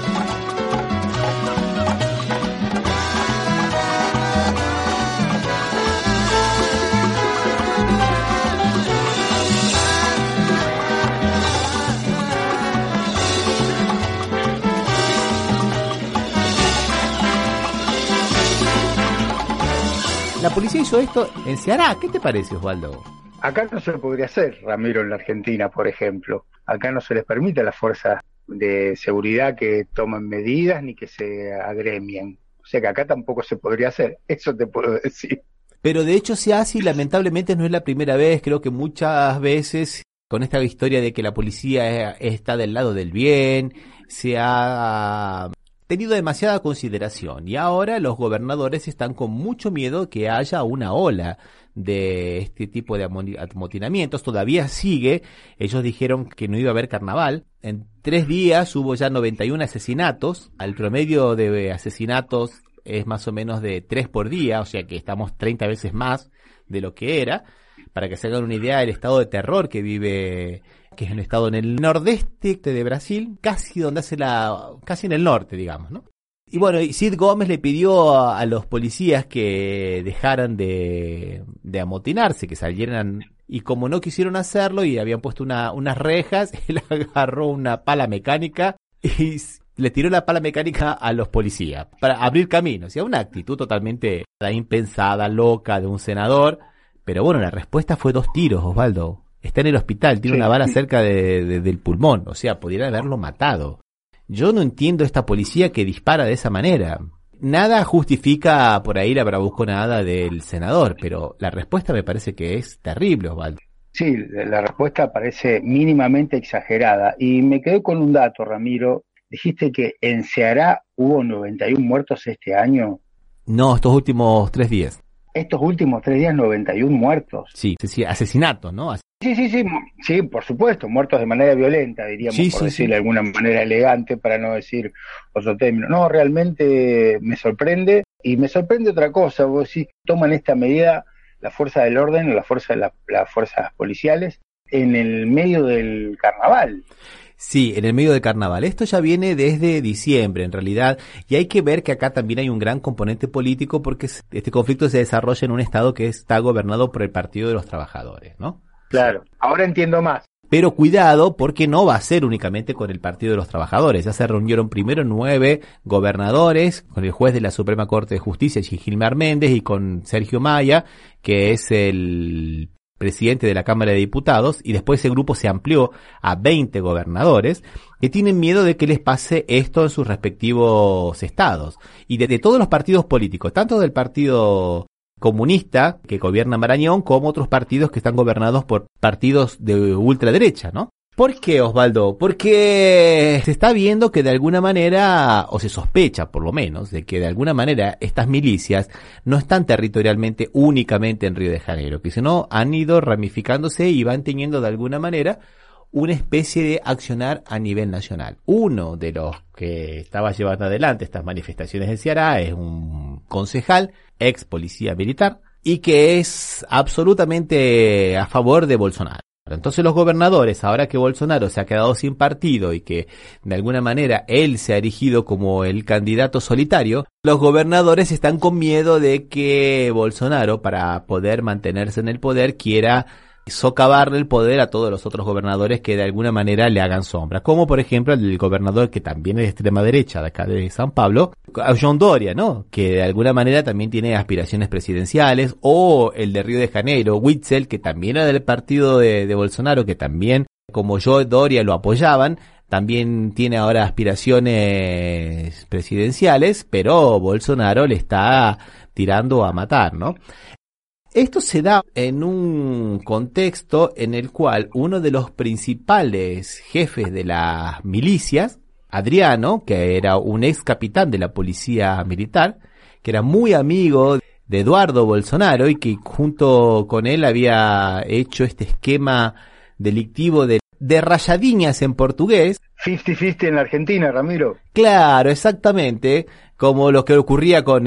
La policía hizo esto en Ceará. ¿Qué te parece, Osvaldo? Acá no se podría hacer, Ramiro, en la Argentina, por ejemplo. Acá no se les permite a las fuerzas de seguridad que tomen medidas ni que se agremien. O sea que acá tampoco se podría hacer. Eso te puedo decir. Pero de hecho se hace y lamentablemente no es la primera vez. Creo que muchas veces con esta historia de que la policía está del lado del bien, se ha tenido demasiada consideración, y ahora los gobernadores están con mucho miedo que haya una ola de este tipo de amotinamientos. Todavía sigue. Ellos dijeron que no iba a haber carnaval. En tres días hubo ya noventa y uno asesinatos. Al promedio de asesinatos es más o menos de tres por día, o sea que estamos treinta veces más de lo que era. Para que se hagan una idea del estado de terror que vive que es un estado en el nordeste de Brasil, casi donde hace la, casi en el norte, digamos, ¿no? Y bueno, y Cid Gómez le pidió a, a los policías que dejaran de, de amotinarse, que salieran, y como no quisieron hacerlo y habían puesto una, unas rejas, él agarró una pala mecánica y le tiró la pala mecánica a los policías para abrir camino. O sea, una actitud totalmente impensada, loca de un senador. Pero bueno, la respuesta fue dos tiros, Osvaldo. Está en el hospital, tiene Sí. una bala cerca de, de, del pulmón. O sea, podría haberlo matado. Yo no entiendo esta policía que dispara de esa manera. Nada justifica por ahí la bravuconada del senador, pero la respuesta me parece que es terrible, Osvaldo. Sí, la respuesta parece mínimamente exagerada. Y me quedé con un dato, Ramiro. Dijiste que en Ceará hubo noventa y uno muertos este año. No, estos últimos tres días. Estos últimos tres días, noventa y uno muertos. Sí, sí, sí, asesinatos, ¿no? Sí, sí, sí, sí, por supuesto, muertos de manera violenta, diríamos, Sí, por sí, decirlo sí. de alguna manera elegante, para no decir otro término. No, realmente me sorprende, y me sorprende otra cosa. Vos decís, toman esta medida la fuerza del orden, la fuerza de la, las fuerzas policiales, en el medio del carnaval. Sí, en el medio de carnaval. Esto ya viene desde diciembre, en realidad, y hay que ver que acá también hay un gran componente político porque este conflicto se desarrolla en un estado que está gobernado por el Partido de los Trabajadores, ¿no? Claro, ahora entiendo más. Pero cuidado, porque no va a ser únicamente con el Partido de los Trabajadores. Ya se reunieron primero nueve gobernadores, con el juez de la Suprema Corte de Justicia, Gilmar Méndez, y con Sergio Maya, que es el presidente de la Cámara de Diputados, y después ese grupo se amplió a veinte gobernadores que tienen miedo de que les pase esto en sus respectivos estados. Y de, de todos los partidos políticos, tanto del Partido Comunista que gobierna Marañón, como otros partidos que están gobernados por partidos de ultraderecha, ¿no? ¿Por qué, Osvaldo? Porque se está viendo que de alguna manera, o se sospecha por lo menos, de que de alguna manera estas milicias no están territorialmente únicamente en Río de Janeiro, que sino han ido ramificándose y van teniendo de alguna manera una especie de accionar a nivel nacional. Uno de los que estaba llevando adelante estas manifestaciones en Ceará es un concejal, ex policía militar, y que es absolutamente a favor de Bolsonaro. Entonces los gobernadores, ahora que Bolsonaro se ha quedado sin partido y que de alguna manera él se ha erigido como el candidato solitario, los gobernadores están con miedo de que Bolsonaro, para poder mantenerse en el poder, quiera socavarle el poder a todos los otros gobernadores que de alguna manera le hagan sombra, como por ejemplo el gobernador que también es de extrema derecha de acá de San Pablo, João Doria, ¿no? Que de alguna manera también tiene aspiraciones presidenciales, o el de Río de Janeiro, Witzel, que también era del partido de, de Bolsonaro, que también, como João Doria, lo apoyaban, también tiene ahora aspiraciones presidenciales, pero Bolsonaro le está tirando a matar, ¿no? Esto se da en un contexto en el cual uno de los principales jefes de las milicias, Adriano, que era un ex capitán de la policía militar, que era muy amigo de Eduardo Bolsonaro y que junto con él había hecho este esquema delictivo de, de rayadiñas en portugués. cincuenta cincuenta en la Argentina, Ramiro. Claro, exactamente, como lo que ocurría con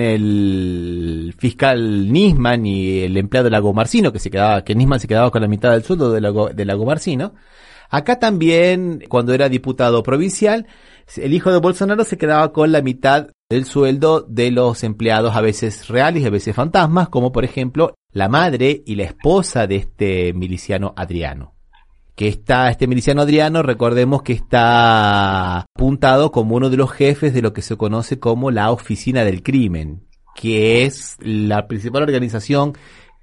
el fiscal Nisman y el empleado de Lago Marcino, que se quedaba, que Nisman se quedaba con la mitad del sueldo de Lago, de Lago Marcino. Acá también, cuando era diputado provincial, el hijo de Bolsonaro se quedaba con la mitad del sueldo de los empleados, a veces reales y a veces fantasmas, como por ejemplo la madre y la esposa de este miliciano Adriano. Que está, este miliciano Adriano, recordemos que está apuntado como uno de los jefes de lo que se conoce como la Oficina del Crimen, que es la principal organización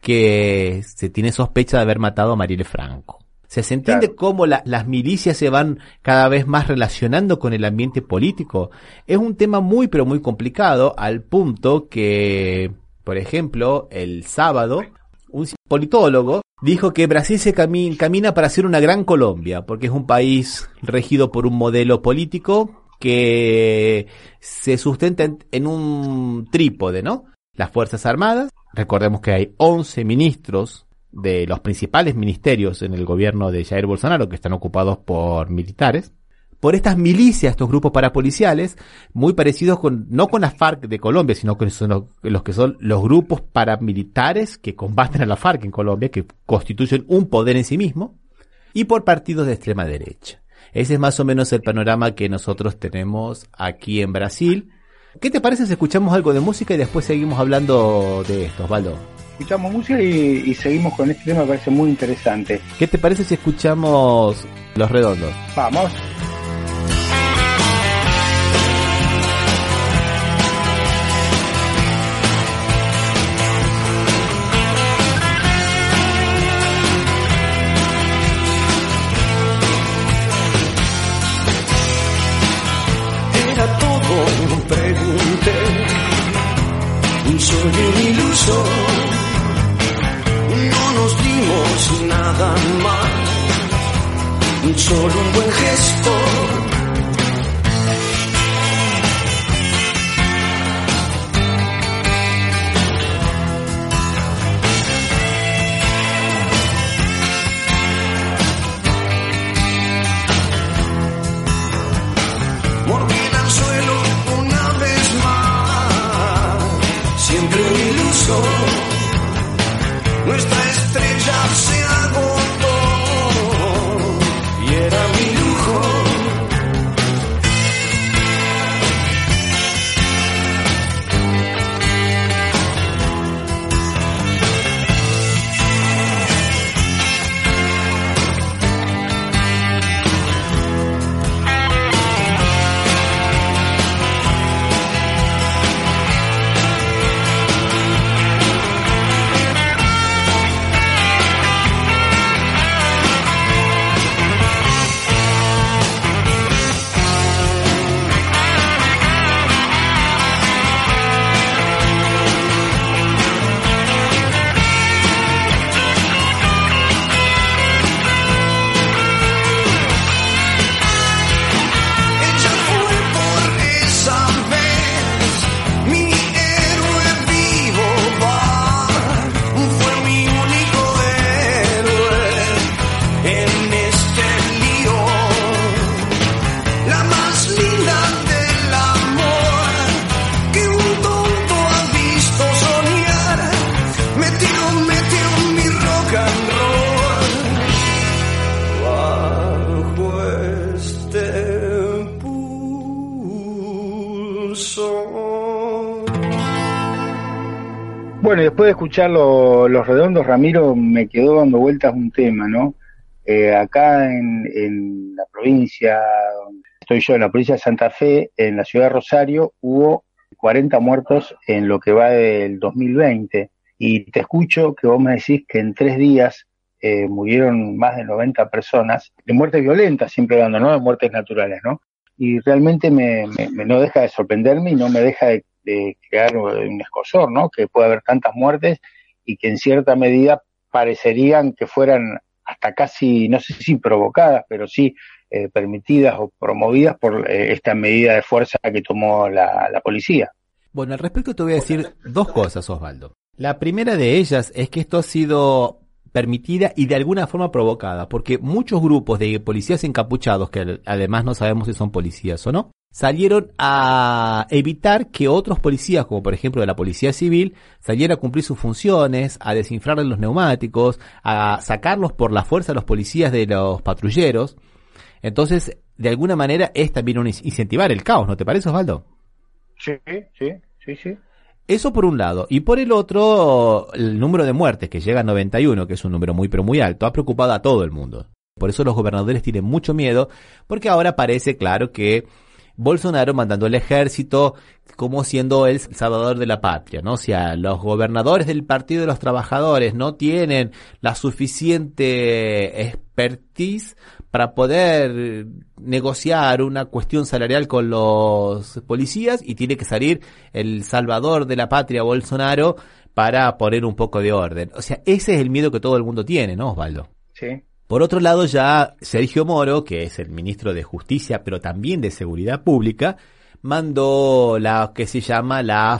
que se tiene sospecha de haber matado a Marielle Franco. O sea, se entiende claro. Cómo la, las milicias se van cada vez más relacionando con el ambiente político. Es un tema muy pero muy complicado, al punto que, por ejemplo, el sábado, un politólogo dijo que Brasil se cami- camina para ser una gran Colombia, porque es un país regido por un modelo político que se sustenta en, en un trípode, ¿no? Las Fuerzas Armadas, recordemos que hay once ministros de los principales ministerios en el gobierno de Jair Bolsonaro que están ocupados por militares, por estas milicias, estos grupos parapoliciales, muy parecidos con, no con las FARC de Colombia, sino con los, los que son los grupos paramilitares que combaten a la FARC en Colombia, que constituyen un poder en sí mismo. y por partidos de extrema derecha. Ese es más o menos el panorama que nosotros tenemos aquí en Brasil. ¿Qué te parece si escuchamos algo de música y después seguimos hablando de esto, Osvaldo? Escuchamos música y, y seguimos con este tema, me parece muy interesante. ¿Qué te parece si escuchamos Los Redondos? Vamos. Pregunté, soy un iluso, no nos dimos nada más, solo un buen gesto. Nuestra estrella se agotó y era mi lujo. Bueno, y después de escuchar lo, Los Redondos, Ramiro, me quedó dando vueltas un tema, ¿no? Eh, acá en, en la provincia, donde estoy yo, en la provincia de Santa Fe, en la ciudad de Rosario, hubo cuarenta muertos en lo que va del dos mil veinte. Y te escucho que vos me decís que en tres días eh, murieron más de noventa personas, de muertes violentas, siempre hablando, ¿no? De muertes naturales, ¿no? Y realmente me, me, me no deja de sorprenderme y no me deja de de crear un escozor, ¿no? Que puede haber tantas muertes y que en cierta medida parecerían que fueran hasta casi, no sé si provocadas, pero sí eh, permitidas o promovidas por eh, esta medida de fuerza que tomó la, la policía. Bueno, al respecto te voy a decir dos cosas, Osvaldo. La primera de ellas es que esto ha sido permitida y de alguna forma provocada, porque muchos grupos de policías encapuchados, que además no sabemos si son policías o no, salieron a evitar que otros policías, como por ejemplo de la Policía Civil, salieran a cumplir sus funciones, a desinflarles los neumáticos, a sacarlos por la fuerza a los policías de los patrulleros. Entonces, de alguna manera, es también un incentivar el caos, ¿no te parece, Osvaldo? Sí, sí, sí, sí. Eso por un lado. Y por el otro, el número de muertes, que llega a noventa y uno, que es un número muy pero muy alto, ha preocupado a todo el mundo. Por eso los gobernadores tienen mucho miedo, porque ahora parece claro que Bolsonaro mandando el ejército como siendo el salvador de la patria, ¿no? O sea, los gobernadores del Partido de los Trabajadores no tienen la suficiente expertise para poder negociar una cuestión salarial con los policías y tiene que salir el salvador de la patria, Bolsonaro, para poner un poco de orden. O sea, ese es el miedo que todo el mundo tiene, ¿no, Osvaldo? Sí. Por otro lado, ya Sergio Moro, que es el ministro de Justicia, pero también de Seguridad Pública, mandó la que se llama la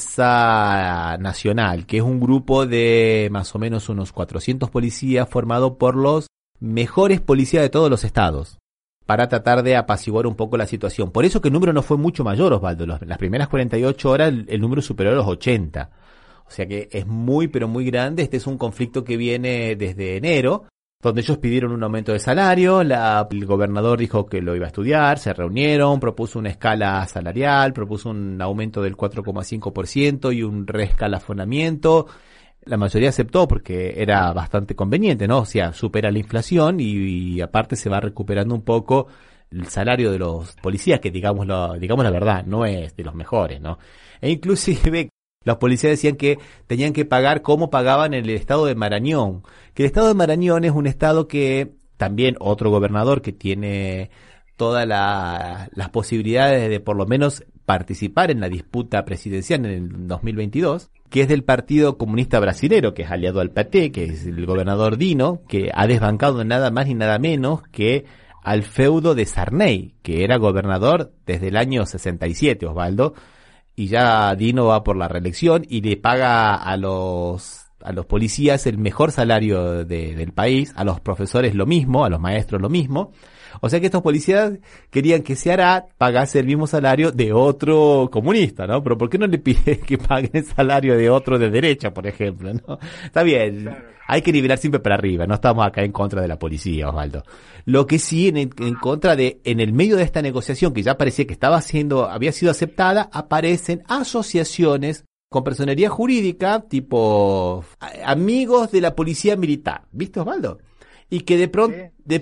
Fuerza Nacional, que es un grupo de más o menos unos cuatrocientos policías formado por los mejores policías de todos los estados, para tratar de apaciguar un poco la situación. Por eso que el número no fue mucho mayor, Osvaldo. Los, las primeras cuarenta y ocho horas el, el número superó a los ochenta. O sea que es muy, pero muy grande. Este es un conflicto que viene desde enero. donde ellos pidieron un aumento de salario, la, el gobernador dijo que lo iba a estudiar, se reunieron, propuso una escala salarial, propuso un aumento del cuatro coma cinco por ciento y un reescalafonamiento. La mayoría aceptó porque era bastante conveniente, ¿no? O sea, supera la inflación y, y aparte se va recuperando un poco el salario de los policías, que digamos, lo, digamos la verdad, no es de los mejores, ¿no? E inclusive los policías decían que tenían que pagar como pagaban en el estado de Marañón, que el estado de Marañón es un estado que también otro gobernador que tiene todas la, las posibilidades de por lo menos participar en la disputa presidencial en el dos mil veintidós, que es del Partido Comunista Brasilero, que es aliado al P T, que es el gobernador Dino, que ha desbancado nada más ni nada menos que al feudo de Sarney, que era gobernador desde el año sesenta y siete, Osvaldo, y ya Dino va por la reelección y le paga a los a los policías el mejor salario de, del país, a los profesores lo mismo, a los maestros lo mismo. O sea que estos policías querían que Ceará pagase el mismo salario de otro comunista, ¿no? Pero ¿por qué no le pide que pague el salario de otro de derecha, por ejemplo, ¿no? Está bien, claro. Hay que nivelar siempre para arriba, no estamos acá en contra de la policía, Osvaldo. Lo que sí, en, en contra de, en el medio de esta negociación, que ya parecía que estaba siendo, había sido aceptada, aparecen asociaciones con personería jurídica, tipo amigos de la policía militar, ¿viste, Osvaldo? Y que de pronto, de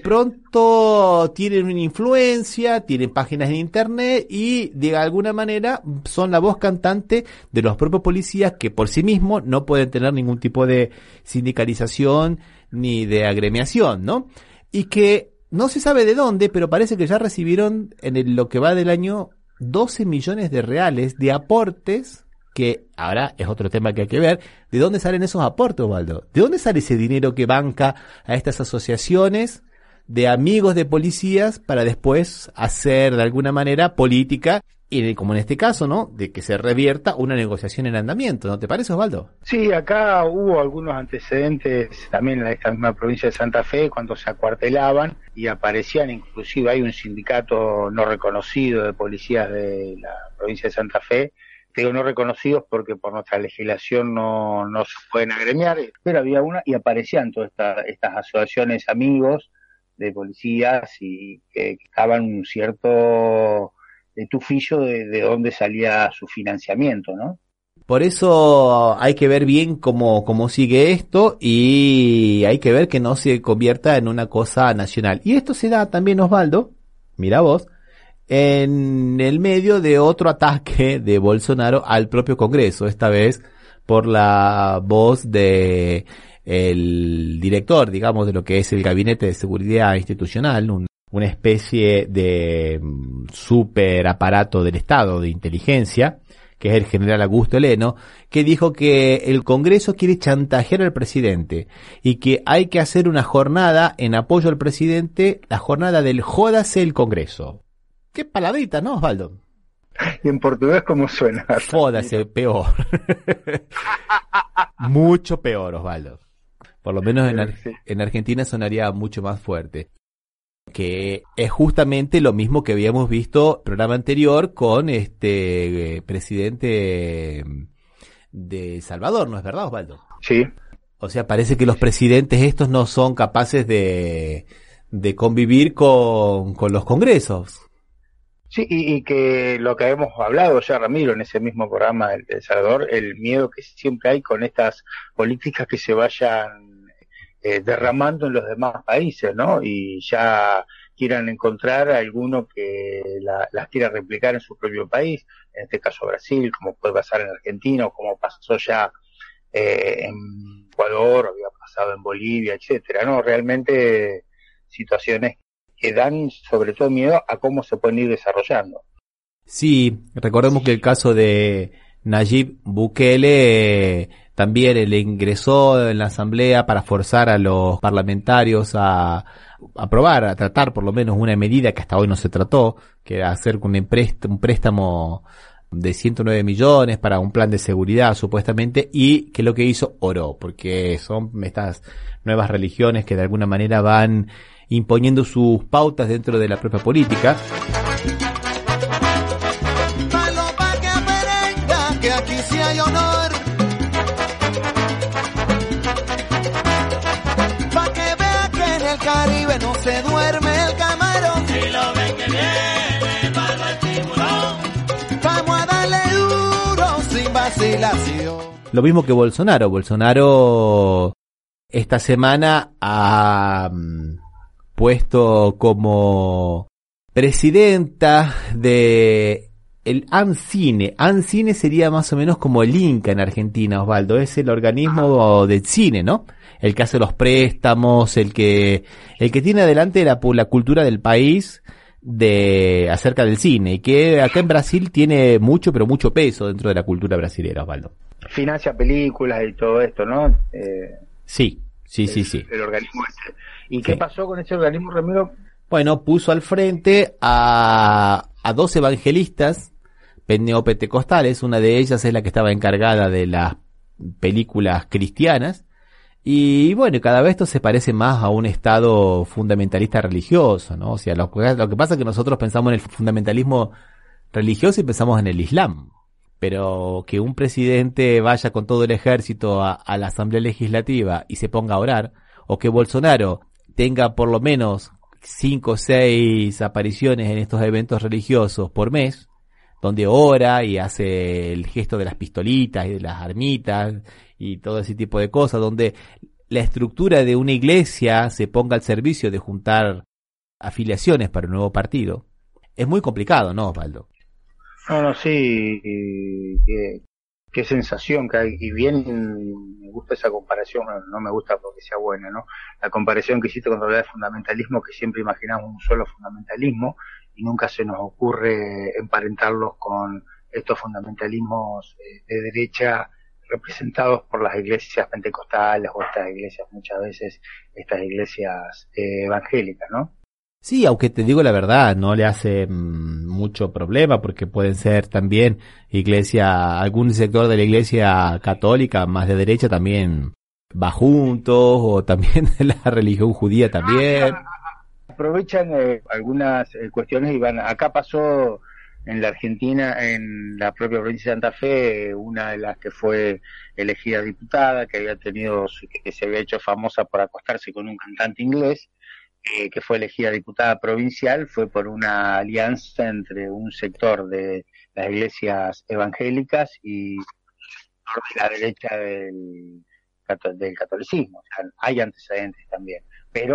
pronto tienen una influencia, tienen páginas en internet y de alguna manera son la voz cantante de los propios policías que por sí mismos no pueden tener ningún tipo de sindicalización ni de agremiación, ¿no? Y que no se sabe de dónde, pero parece que ya recibieron en el, lo que va del año doce millones de reales de aportes, que ahora es otro tema que hay que ver. ¿De dónde salen esos aportes, Osvaldo? ¿De dónde sale ese dinero que banca a estas asociaciones de amigos de policías para después hacer de alguna manera política y como en este caso, ¿no? De que se revierta una negociación en andamiento, ¿no te parece, Osvaldo? Sí, acá hubo algunos antecedentes también en esta misma provincia de Santa Fe cuando se acuartelaban y aparecían, inclusive hay un sindicato no reconocido de policías de la provincia de Santa Fe. Digo no reconocidos porque por nuestra legislación no, no se pueden agremiar, pero había una y aparecían todas esta, estas asociaciones amigos de policías y que, que daban un cierto de tufillo de, de dónde salía su financiamiento, ¿no? Por eso hay que ver bien cómo, cómo sigue esto y hay que ver que no se convierta en una cosa nacional. Y esto se da también, Osvaldo, mira vos, en el medio de otro ataque de Bolsonaro al propio Congreso, esta vez por la voz de el director, digamos, de lo que es el Gabinete de Seguridad Institucional, un, una especie de um, super aparato del Estado de inteligencia, que es el general Augusto Heleno, que dijo que el Congreso quiere chantajear al presidente y que hay que hacer una jornada en apoyo al presidente, la jornada del jódase el Congreso. Qué palabrita, ¿no, Osvaldo? ¿Y en portugués cómo suena? Fódase, peor. Mucho peor, Osvaldo. Por lo menos en, Ar- en Argentina sonaría mucho más fuerte. Que es justamente lo mismo que habíamos visto en el programa anterior con este eh, presidente de Salvador, ¿no es verdad, Osvaldo? Sí. O sea, parece que los presidentes estos no son capaces de, de convivir con, con los congresos. Sí, y, y que lo que hemos hablado ya, Ramiro, en ese mismo programa del de Salvador, el miedo que siempre hay con estas políticas que se vayan eh, derramando en los demás países, ¿no? Y ya quieran encontrar a alguno que la, las quiera replicar en su propio país, en este caso Brasil, como puede pasar en Argentina, o como pasó ya eh, en Ecuador, había pasado en Bolivia, etcétera, ¿no? Realmente situaciones que dan sobre todo miedo a cómo se pueden ir desarrollando. Sí, recordemos que el caso de Nayib Bukele eh, también le ingresó en la asamblea para forzar a los parlamentarios a aprobar, a tratar por lo menos una medida que hasta hoy no se trató, que era hacer un, emprest- un préstamo de ciento nueve millones para un plan de seguridad supuestamente, y que lo que hizo oró, porque son estas nuevas religiones que de alguna manera van imponiendo sus pautas dentro de la propia política. Que aquí sí hay honor, pa' que vea que Lo mismo que Bolsonaro. Bolsonaro esta semana ha um, puesto como presidenta de el ANCINE. ANCINE sería más o menos como el Inca en Argentina, Osvaldo. Es el organismo del cine, ¿no? El que hace los préstamos, el que el que tiene adelante la, la cultura del país de acerca del cine, y que acá en Brasil tiene mucho, pero mucho peso dentro de la cultura brasilera, Osvaldo. Financia películas y todo esto, ¿no? Eh, sí, sí, el, sí, sí. El organismo ese. ¿Y sí. qué pasó con ese organismo, Ramiro? Bueno, puso al frente a, a dos evangelistas neopentecostales. Una de ellas es la que estaba encargada de las películas cristianas. Y bueno, cada vez esto se parece más a un estado fundamentalista religioso, ¿no? O sea, lo que, lo que pasa es que nosotros pensamos en el fundamentalismo religioso y pensamos en el Islam. Pero que un presidente vaya con todo el ejército a, a la Asamblea Legislativa y se ponga a orar, o que Bolsonaro tenga por lo menos cinco o seis apariciones en estos eventos religiosos por mes, donde ora y hace el gesto de las pistolitas y de las armitas y todo ese tipo de cosas, donde la estructura de una iglesia se ponga al servicio de juntar afiliaciones para un nuevo partido. Es muy complicado, ¿no, Osvaldo? No, no, sí, qué, qué sensación que hay, y bien me gusta esa comparación, no me gusta porque sea buena, ¿no? La comparación que hiciste cuando hablaba de fundamentalismo, que siempre imaginamos un solo fundamentalismo, y nunca se nos ocurre emparentarlos con estos fundamentalismos de derecha representados por las iglesias pentecostales o estas iglesias, muchas veces estas iglesias eh, evangélicas, ¿no? Sí, aunque te digo la verdad, no le hace mmm, mucho problema, porque pueden ser también iglesia, algún sector de la iglesia católica más de derecha también va juntos, o también de la religión judía también. Aprovechan eh, algunas eh, cuestiones y van. Acá pasó en la Argentina, en la propia provincia de Santa Fe, una de las que fue elegida diputada, que había tenido, que se había hecho famosa por acostarse con un cantante inglés, eh, que fue elegida diputada provincial, fue por una alianza entre un sector de las iglesias evangélicas y de la derecha del, del catolicismo. O sea, hay antecedentes también,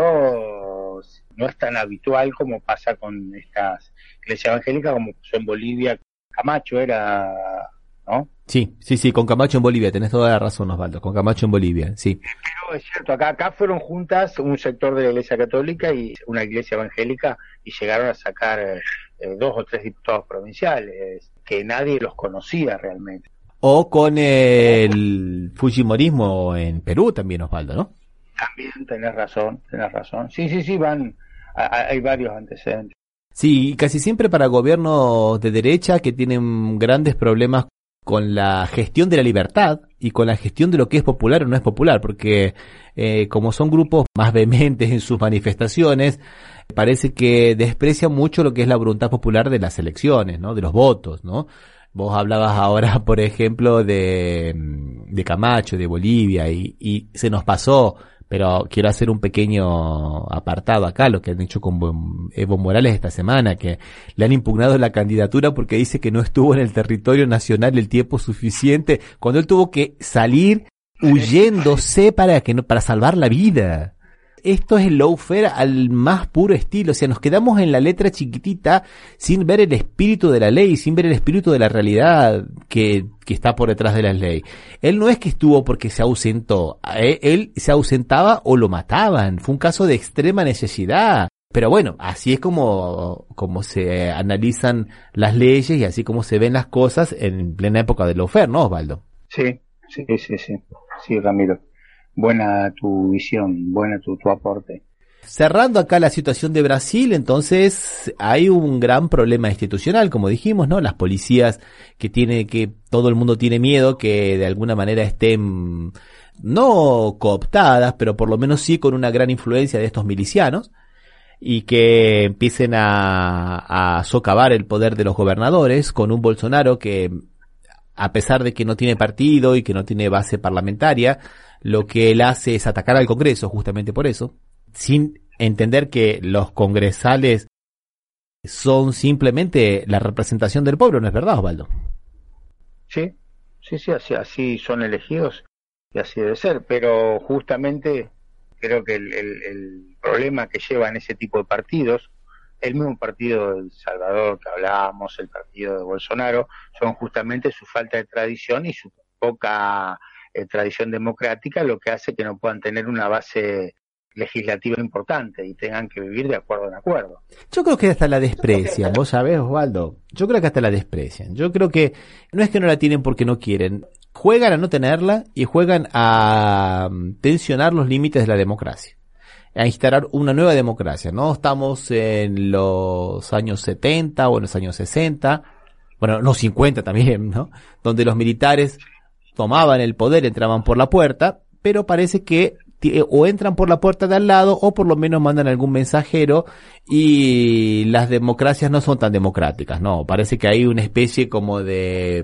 pero no es tan habitual como pasa con estas iglesias evangélicas, como pasó en Bolivia. Camacho era, ¿no? Sí, sí, sí, con Camacho en Bolivia, tenés toda la razón, Osvaldo, con Camacho en Bolivia, sí. Pero es cierto, acá, acá fueron juntas un sector de la iglesia católica y una iglesia evangélica, y llegaron a sacar eh, dos o tres diputados provinciales, que nadie los conocía realmente. O con el fujimorismo en Perú también, Osvaldo, ¿no? También tenés razón, tenés razón. Sí, sí, sí, van, hay varios antecedentes. Sí, casi siempre para gobiernos de derecha que tienen grandes problemas con la gestión de la libertad y con la gestión de lo que es popular o no es popular, porque eh, como son grupos más vehementes en sus manifestaciones, parece que desprecian mucho lo que es la voluntad popular de las elecciones, ¿no? De los votos, ¿no? Vos hablabas ahora, por ejemplo, de, de Camacho, de Bolivia, y, y se nos pasó, pero quiero hacer un pequeño apartado acá, lo que han hecho con Evo Morales esta semana, que le han impugnado la candidatura porque dice que no estuvo en el territorio nacional el tiempo suficiente, cuando él tuvo que salir huyéndose para que no, para salvar la vida. Esto es el lawfare al más puro estilo, o sea, nos quedamos en la letra chiquitita sin ver el espíritu de la ley, sin ver el espíritu de la realidad que, que está por detrás de la ley. Él no es que estuvo porque se ausentó, él se ausentaba o lo mataban, fue un caso de extrema necesidad. Pero bueno, así es como, como se analizan las leyes y así como se ven las cosas en plena época del lawfare, ¿no, Osvaldo? Sí, sí, sí, sí, sí, Ramiro. Buena tu visión, buena tu, tu aporte. Cerrando acá la situación de Brasil, entonces hay un gran problema institucional, como dijimos, ¿no? Las policías que tiene, que todo el mundo tiene miedo que de alguna manera estén no cooptadas, pero por lo menos sí con una gran influencia de estos milicianos, y que empiecen a, a socavar el poder de los gobernadores con un Bolsonaro que, a pesar de que no tiene partido y que no tiene base parlamentaria, lo que él hace es atacar al Congreso justamente por eso, sin entender que los congresales son simplemente la representación del pueblo, ¿no es verdad, Osvaldo? Sí, sí, sí, así, así son elegidos y así debe ser, pero justamente creo que el, el, el problema que llevan ese tipo de partidos, el mismo partido de El Salvador que hablábamos, el partido de Bolsonaro, son justamente su falta de tradición y su poca eh, tradición democrática, lo que hace que no puedan tener una base legislativa importante y tengan que vivir de acuerdo en acuerdo. Yo creo que hasta la desprecian, vos sabés, Osvaldo. Yo creo que hasta la desprecian. Yo creo que no es que no la tienen porque no quieren. Juegan a no tenerla y juegan a tensionar los límites de la democracia, a instalar una nueva democracia. No estamos en los años setenta o en los años sesenta, bueno, no cincuenta también, ¿no? Donde los militares tomaban el poder, entraban por la puerta, pero parece que o entran por la puerta de al lado o por lo menos mandan algún mensajero, y las democracias no son tan democráticas, no, parece que hay una especie como de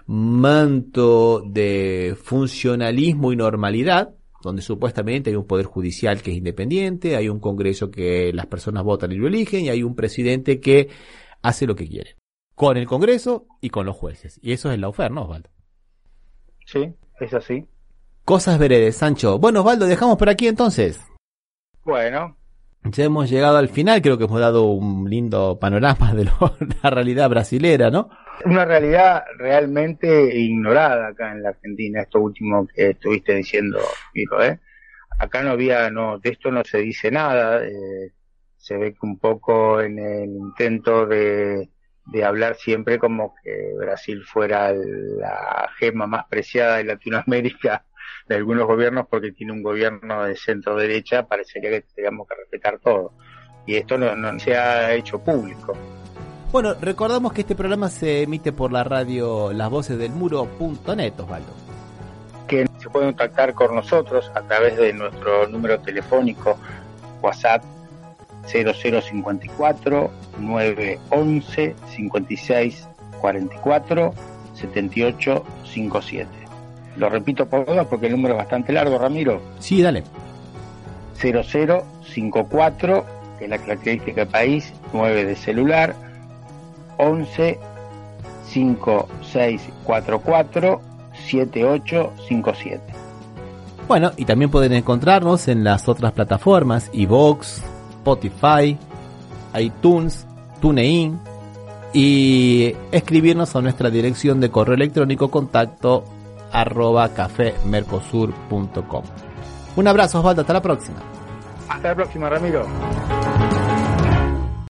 manto de funcionalismo y normalidad, donde supuestamente hay un poder judicial que es independiente, hay un congreso que las personas votan y lo eligen, y hay un presidente que hace lo que quiere, con el congreso y con los jueces, y eso es el lawfare, ¿no, Osvaldo? Sí, es así. Cosas veredes, Sancho. Bueno, Osvaldo, dejamos por aquí entonces. Bueno. Ya hemos llegado al final, creo que hemos dado un lindo panorama de lo, la realidad brasilera, ¿no? Una realidad realmente ignorada acá en la Argentina, esto último que estuviste diciendo, hijo, ¿eh? Acá no había, no, de esto no se dice nada, eh, se ve que un poco en el intento de, de hablar siempre como que Brasil fuera la gema más preciada de Latinoamérica, de algunos gobiernos, porque tiene un gobierno de centro derecha, parecería que tendríamos que respetar todo, y esto no, no se ha hecho público. Bueno, recordamos que este programa se emite por la radio las voces del muro punto net, Osvaldo. Que se pueden contactar con nosotros a través de nuestro número telefónico WhatsApp cero cero cinco cuatro, nueve once, cincuenta y seis cuarenta y cuatro, setenta y ocho cincuenta y siete. Lo repito por dos porque el número es bastante largo, Ramiro. Sí, dale. cero cero cinco cuatro, que es la característica del país, nueve de celular, once, cinco seis cuatro cuatro, siete ocho cinco siete. Bueno, y también pueden encontrarnos en las otras plataformas, iVoox, Spotify, iTunes, TuneIn, y escribirnos a nuestra dirección de correo electrónico contacto arroba cafemercosur punto com. Un abrazo, Osvaldo, hasta la próxima. Hasta la próxima, Ramiro.